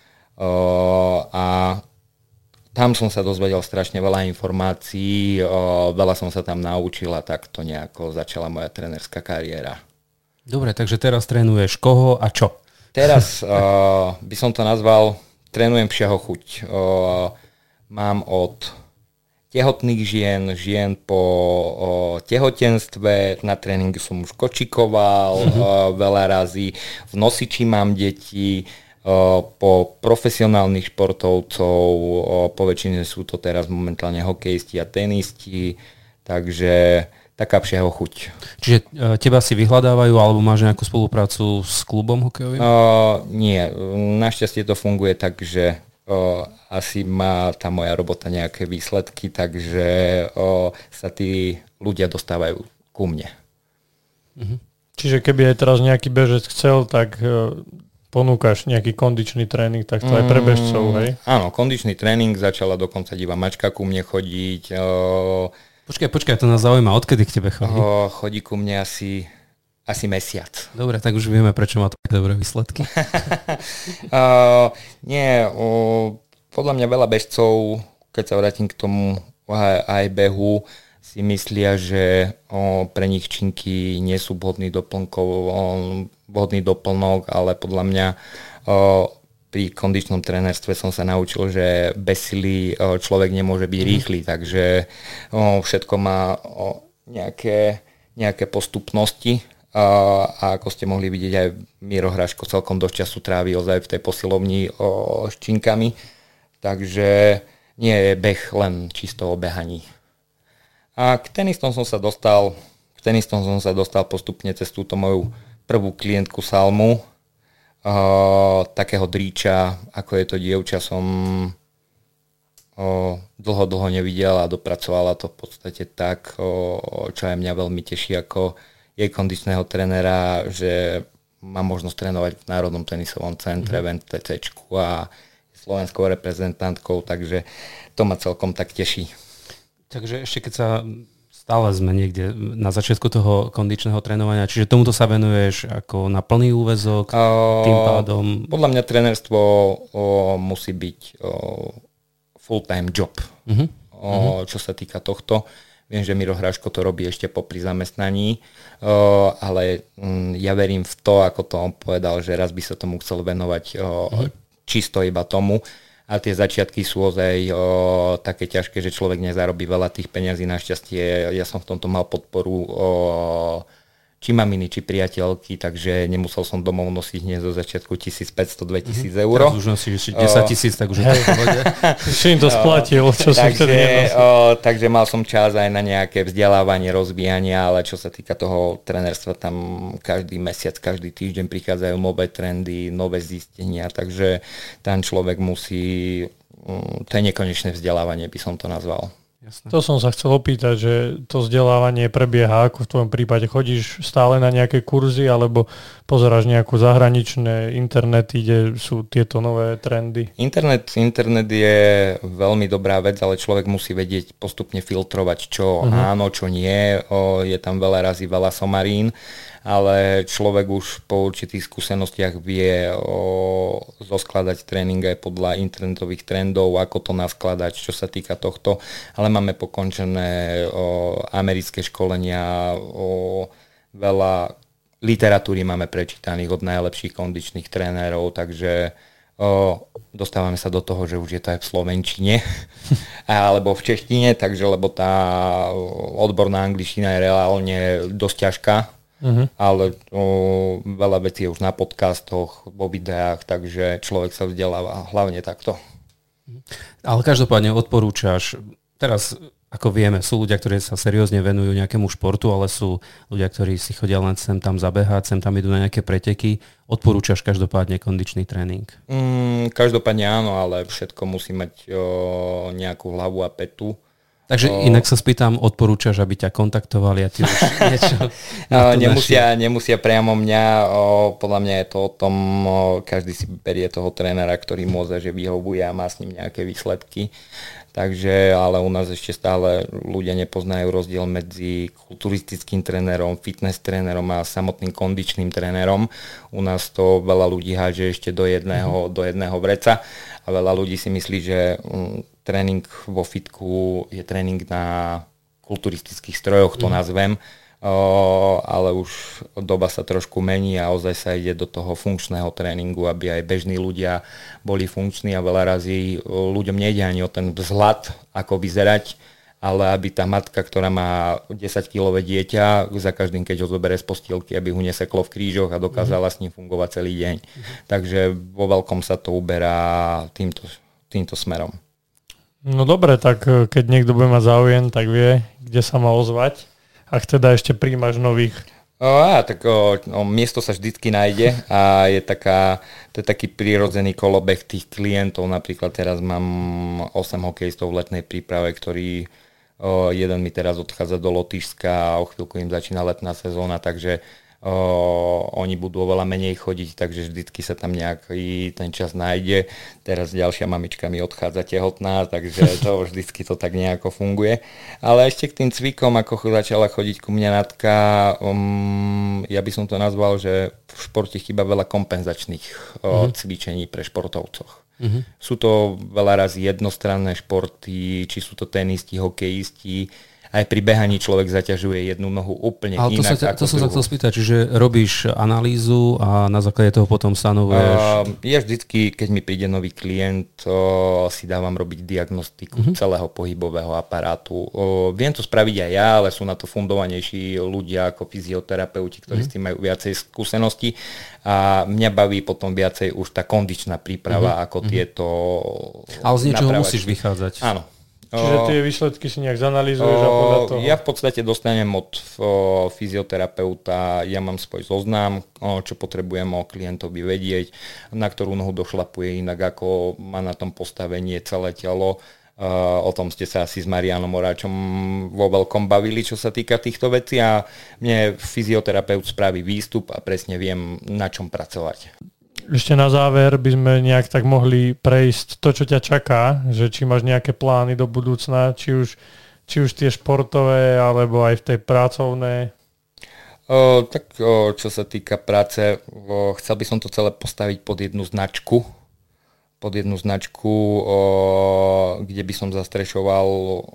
S3: A tam som sa dozvedel strašne veľa informácií, veľa som sa tam naučil a tak to nejako začala moja trénerská kariéra.
S2: Dobre, takže teraz trénuješ koho a čo?
S3: Teraz by som to nazval, trénujem všeho chuť. Mám od tehotných žien po tehotenstve, na tréningu som už kočikoval veľa razy, v nosiči mám deti, po profesionálnych športovcov, po väčšine sú to teraz momentálne hokejisti a tenisti, takže taká všeho chuť.
S2: Čiže teba si vyhľadávajú, alebo máš nejakú spoluprácu s klubom hokejovým?
S3: Nie, našťastie to funguje tak, že asi má tá moja robota nejaké výsledky, takže sa tí ľudia dostávajú ku mne.
S1: Čiže keby aj teraz nejaký bežec chcel, tak ponúkaš nejaký kondičný tréning, tak to aj pre bežcov, hej? Áno,
S3: kondičný tréning, začala dokonca Diva Mačka ku mne chodiť.
S2: Počkaj, to nás zaujíma, odkedy k tebe chodí?
S3: Chodí ku mne asi mesiac.
S2: Dobre, tak už vieme, prečo má také dobré výsledky.
S3: Nie, podľa mňa veľa bežcov, keď sa vrátim k tomu, aj behu si myslia, že pre nich činky nie sú vhodný doplnok, ale podľa mňa pri kondičnom trénerstve som sa naučil, že bez sily človek nemôže byť rýchly, takže všetko má nejaké postupnosti a ako ste mohli vidieť, aj Miro Hraško celkom dosť času trávi ozaj v tej posilovni s činkami, takže nie je beh len čisto o behaní. A k tenistom som sa dostal postupne cez túto moju prvú klientku Salmu. Takého dríča, ako je to dievča, som dlho nevidel a dopracovala to v podstate tak, čo aj mňa veľmi teší ako jej kondičného trénera, že mám možnosť trénovať v Národnom tenisovom centre, v NTCčku a slovenskou reprezentantkou, takže to ma celkom tak teší.
S2: Takže ešte keď sa stále sme niekde na začiatku toho kondičného trénovania, čiže tomuto sa venuješ ako na plný úväzok, tým pádom?
S3: Podľa mňa trénerstvo musí byť full-time job, čo sa týka tohto. Viem, že Miro Hraško to robí ešte popri zamestnaní, ale ja verím v to, ako to on povedal, že raz by sa tomu chcel venovať čisto iba tomu. A tie začiatky sú ozaj také ťažké, že človek nezarobí veľa tých peňazí. Našťastie ja som v tomto mal podporu či maminy, či priateľky, takže nemusel som domov nosiť hneď zo začiatku 1500-2000 eur.
S2: Teraz už nosíš 10 000, tak už je to v pohode.
S1: Ešte im to splatil, čo som vtedy nenosil.
S3: Takže mal som čas aj na nejaké vzdelávanie, rozvíjania, ale čo sa týka toho trenérstva, tam každý mesiac, každý týždeň prichádzajú nové trendy, nové zistenia, takže ten človek musí, to je nekonečné vzdelávanie, by som to nazval.
S1: Jasné. To som sa chcel opýtať, že to vzdelávanie prebieha, ako v tvojom prípade chodíš stále na nejaké kurzy, alebo pozeráš nejakú zahraničné internet, kde sú tieto nové trendy?
S3: Internet je veľmi dobrá vec, ale človek musí vedieť postupne filtrovať, čo áno, čo nie. Je tam veľa razy, veľa somarín, ale človek už po určitých skúsenostiach vie zoskladať tréning aj podľa internetových trendov, ako to naskladať, čo sa týka tohto. Ale máme pokončené americké školenia, veľa literatúry máme prečítaných od najlepších kondičných trénerov, takže dostávame sa do toho, že už je to aj v slovenčine alebo v češtine, takže lebo tá odborná angličtina je reálne dosť ťažká. Ale veľa vecí je už na podcastoch, vo videách, takže človek sa vzdeláva hlavne takto.
S2: Ale každopádne odporúčaš, teraz ako vieme, sú ľudia, ktorí sa seriózne venujú nejakému športu, ale sú ľudia, ktorí si chodia len sem tam zabehať, sem tam idú na nejaké preteky. Odporúčaš každopádne kondičný tréning?
S3: Každopádne áno, ale všetko musí mať nejakú hlavu a petu.
S2: Takže inak sa spýtam, odporúčaš, aby ťa kontaktovali a ty už niečo
S3: nemusia priamo mňa, podľa mňa je to o tom, každý si berie toho trénera, ktorý môže, že vyhovuje a má s ním nejaké výsledky. Takže, ale u nás ešte stále ľudia nepoznajú rozdiel medzi kulturistickým trénerom, fitness trénerom a samotným kondičným trénerom. U nás to veľa ľudí hádže ešte do jedného vreca a veľa ľudí si myslí, že tréning vo fitku je tréning na kulturistických strojoch, to nazvem, ale už doba sa trošku mení a ozaj sa ide do toho funkčného tréningu, aby aj bežní ľudia boli funkční a veľa razy ľuďom nejde ani o ten vzhľad, ako vyzerať, ale aby tá matka, ktorá má 10-kilové dieťa, za každým, keď ho zoberie z postielky, aby ho neseklo v krížoch a dokázala s ním fungovať celý deň. Takže vo veľkom sa to uberá týmto smerom.
S1: No dobre, tak keď niekto bude mať záujem, tak vie, kde sa má ozvať. Ak teda ešte príjmaš nových.
S3: Miesto sa vždycky nájde a to je taký prirodzený kolobeh tých klientov. Napríklad teraz mám 8 hokejistov v letnej príprave, ktorí jeden mi teraz odchádza do Lotyšska a o chvíľku im začína letná sezóna, takže oni budú oveľa menej chodiť, takže vždycky sa tam nejaký ten čas nájde. Teraz ďalšia mamička mi odchádza tehotná, takže to vždycky to tak nejako funguje. Ale ešte k tým cvikom, ako začala chodiť ku mne Natka, ja by som to nazval, že v športe chýba veľa kompenzačných cvičení pre športovcoch. Sú to veľa razy jednostranné športy, či sú to tenisti, hokejisti. Aj pri behaní človek zaťažuje jednu nohu úplne inak.
S2: Ale to som sa chcel spýtať, čiže robíš analýzu a na základe toho potom stanovuješ...
S3: Ja vždycky, keď mi príde nový klient, si dávam robiť diagnostiku celého pohybového aparátu. Viem to spraviť aj ja, ale sú na to fundovanejší ľudia ako fyzioterapeuti, ktorí s tým majú viacej skúseností. A mňa baví potom viacej už tá kondičná príprava, ako tieto...
S2: Ale z niečoho musíš vychádzať.
S3: Áno.
S1: Čiže tie výsledky si nejak zanalýzuješ a podľa toho...
S3: Ja v podstate dostanem od fyzioterapeuta, ja mám svoj zoznam, čo potrebujem o klientovi vedieť, na ktorú nohu došlapuje inak, ako má na tom postavenie celé telo. O tom ste sa asi s Marianom Moráčom vo veľkom bavili, čo sa týka týchto vecí a mne fyzioterapeut spraví výstup a presne viem, na čom pracovať.
S1: Ešte na záver by sme nejak tak mohli prejsť to, čo ťa čaká, že či máš nejaké plány do budúcna, či už tie športové, alebo aj v tej pracovnej.
S3: Čo sa týka práce, chcel by som to celé postaviť pod jednu značku, kde by som zastrešoval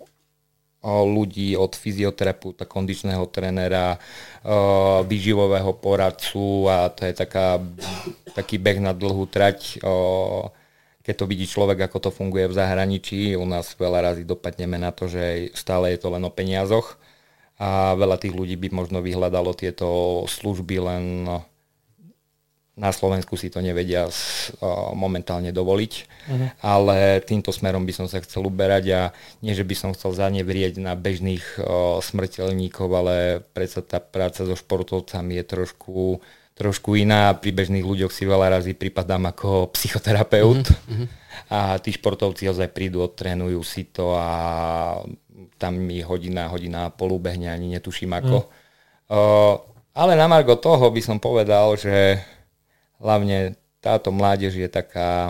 S3: ľudí od fyzioterapeuta, kondičného trénera, výživového poradcu a to je taký beh na dlhú trať. Keď to vidí človek, ako to funguje v zahraničí, u nás veľa razy dopadneme na to, že stále je to len o peniazoch a veľa tých ľudí by možno vyhľadalo tieto služby, len na Slovensku si to nevedia momentálne dovoliť, ale týmto smerom by som sa chcel uberať a nie, že by som chcel zanevrieť na bežných smrteľníkov, ale predsa tá práca so športovcami je trošku iná. Pri bežných ľuďoch si veľa razy pripadám ako psychoterapeut a tí športovci ozaj prídu, odtrénujú si to a tam mi hodina a pol ubehne, ani netuším ako. Ale na margo toho by som povedal, že hlavne táto mládež je taká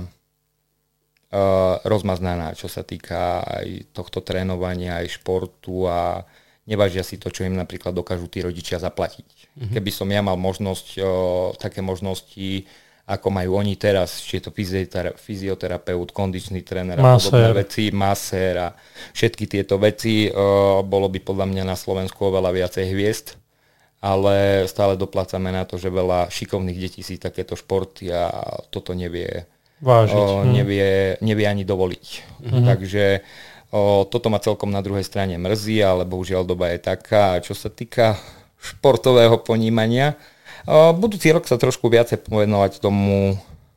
S3: rozmaznaná, čo sa týka aj tohto trénovania, aj športu a nevážia si to, čo im napríklad dokážu tí rodičia zaplatiť. Keby som ja mal také možnosti, ako majú oni teraz, či je to fyzioterapeut, kondičný tréner a podobné veci, masér a všetky tieto veci, bolo by podľa mňa na Slovensku oveľa viacej hviezd. Ale stále doplácame na to, že veľa šikovných detí si takéto športy a toto nevie vážiť. Nevie ani dovoliť. Takže toto ma celkom na druhej strane mrzí, ale bohužiaľ doba je taká. Čo sa týka športového ponímania, budúci rok sa trošku viacej povenovať tomu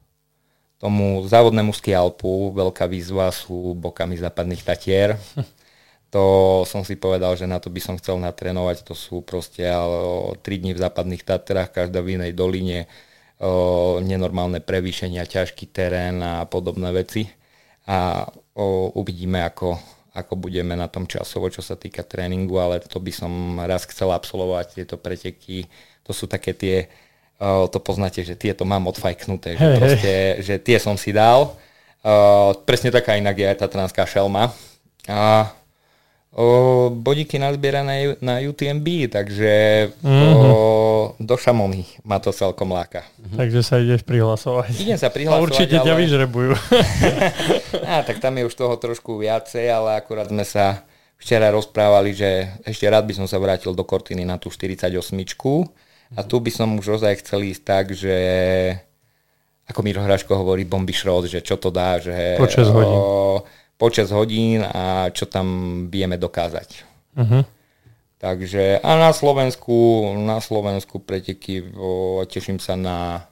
S3: závodnému skialpu. Veľká výzva sú bokami západných Tatier. To som si povedal, že na to by som chcel natrénovať. To sú proste 3 dní v západných Tatrách, každá v inej doline, nenormálne prevýšenia, ťažký terén a podobné veci. A uvidíme, ako budeme na tom časovo, čo sa týka tréningu, ale to by som raz chcel absolvovať, tieto preteky. To sú také tie, to poznáte, že tieto mám odfajknuté, že tie som si dal. Presne taká inak je aj tatranská šelma. A bodíky nazbierané na UTMB, takže do Šamony ma to celkom láka.
S1: Takže sa ideš prihlasovať.
S3: Idem sa prihlasovať.
S1: A určite ťa vyžrebujú.
S3: Tak tam je už toho trošku viacej, ale akurát sme sa včera rozprávali, že ešte rád by som sa vrátil do Cortiny na tú 48. A tu by som už ozaj chcel ísť tak, že ako Miro Hraško hovorí, bomby šrot, že čo to dá, že po 6 hodín a čo tam vieme dokázať. Takže a na Slovensku preteky teším sa na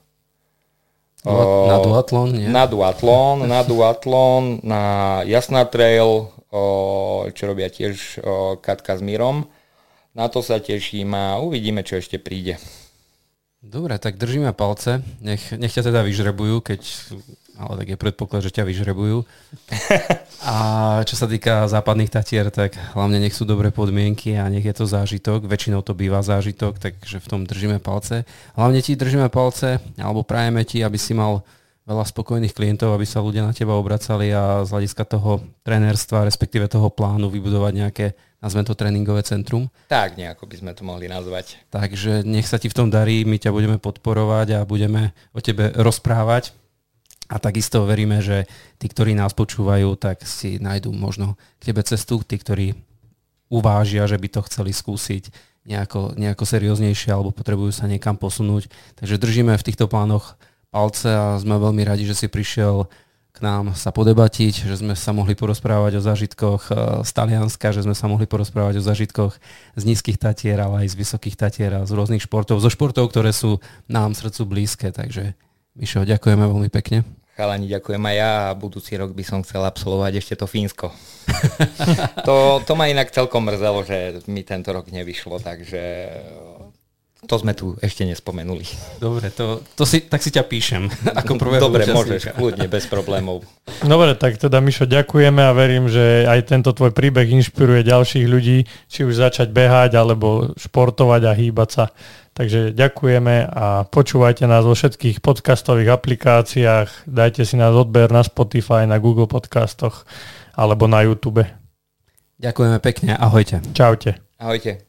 S2: duatlon, nie?
S3: Na duatlon, na Jasná trail, čo robia tiež Katka s Mírom. Na to sa teším a uvidíme, čo ešte príde.
S2: Dobre, tak držíme palce. Nech ťa teda vyžrebujú, ale tak je predpoklad, že ťa vyžrebujú. A čo sa týka západných Tatier, tak hlavne nech sú dobré podmienky a nech je to zážitok. Väčšinou to býva zážitok, takže v tom držíme palce. Hlavne ti držíme palce, alebo prajeme ti, aby si mal veľa spokojných klientov, aby sa ľudia na teba obracali a z hľadiska toho trénerstva, respektíve toho plánu vybudovať nejaké, nazvem to, tréningové centrum.
S3: Tak nejako by sme to mohli nazvať.
S2: Takže nech sa ti v tom darí, my ťa budeme podporovať a budeme o tebe rozprávať. A takisto veríme, že tí, ktorí nás počúvajú, tak si nájdú možno k tebe cestu, tí, ktorí uvážia, že by to chceli skúsiť nejako serióznejšie alebo potrebujú sa niekam posunúť. Takže držíme v týchto plánoch palce a sme veľmi radi, že si prišiel k nám sa podebatiť, že sme sa mohli porozprávať o zážitkoch z Talianska, že sme sa mohli porozprávať o zážitkoch z nízkych Tatier, ale aj z vysokých Tatier a z rôznych športov, zo športov, ktoré sú nám srdcu blízke. Takže Mišo, ďakujeme veľmi pekne.
S3: Chalani, ďakujem aj ja a budúci rok by som chcel absolvovať ešte to Fínsko. to ma inak celkom mrzelo, že mi tento rok nevyšlo, takže to sme tu ešte nespomenuli.
S2: Dobre, tak si ťa píšem ako prvého
S3: Dobre,
S2: účastníka.
S3: môžeš, kľudne, bez problémov.
S1: Dobre, tak teda Mišo, ďakujeme a verím, že aj tento tvoj príbeh inšpiruje ďalších ľudí, či už začať behať, alebo športovať a hýbať sa. Takže ďakujeme a počúvajte nás vo všetkých podcastových aplikáciách, dajte si nás odber na Spotify, na Google podcastoch alebo na YouTube.
S2: Ďakujeme pekne, ahojte.
S1: Čaute.
S3: Ahojte.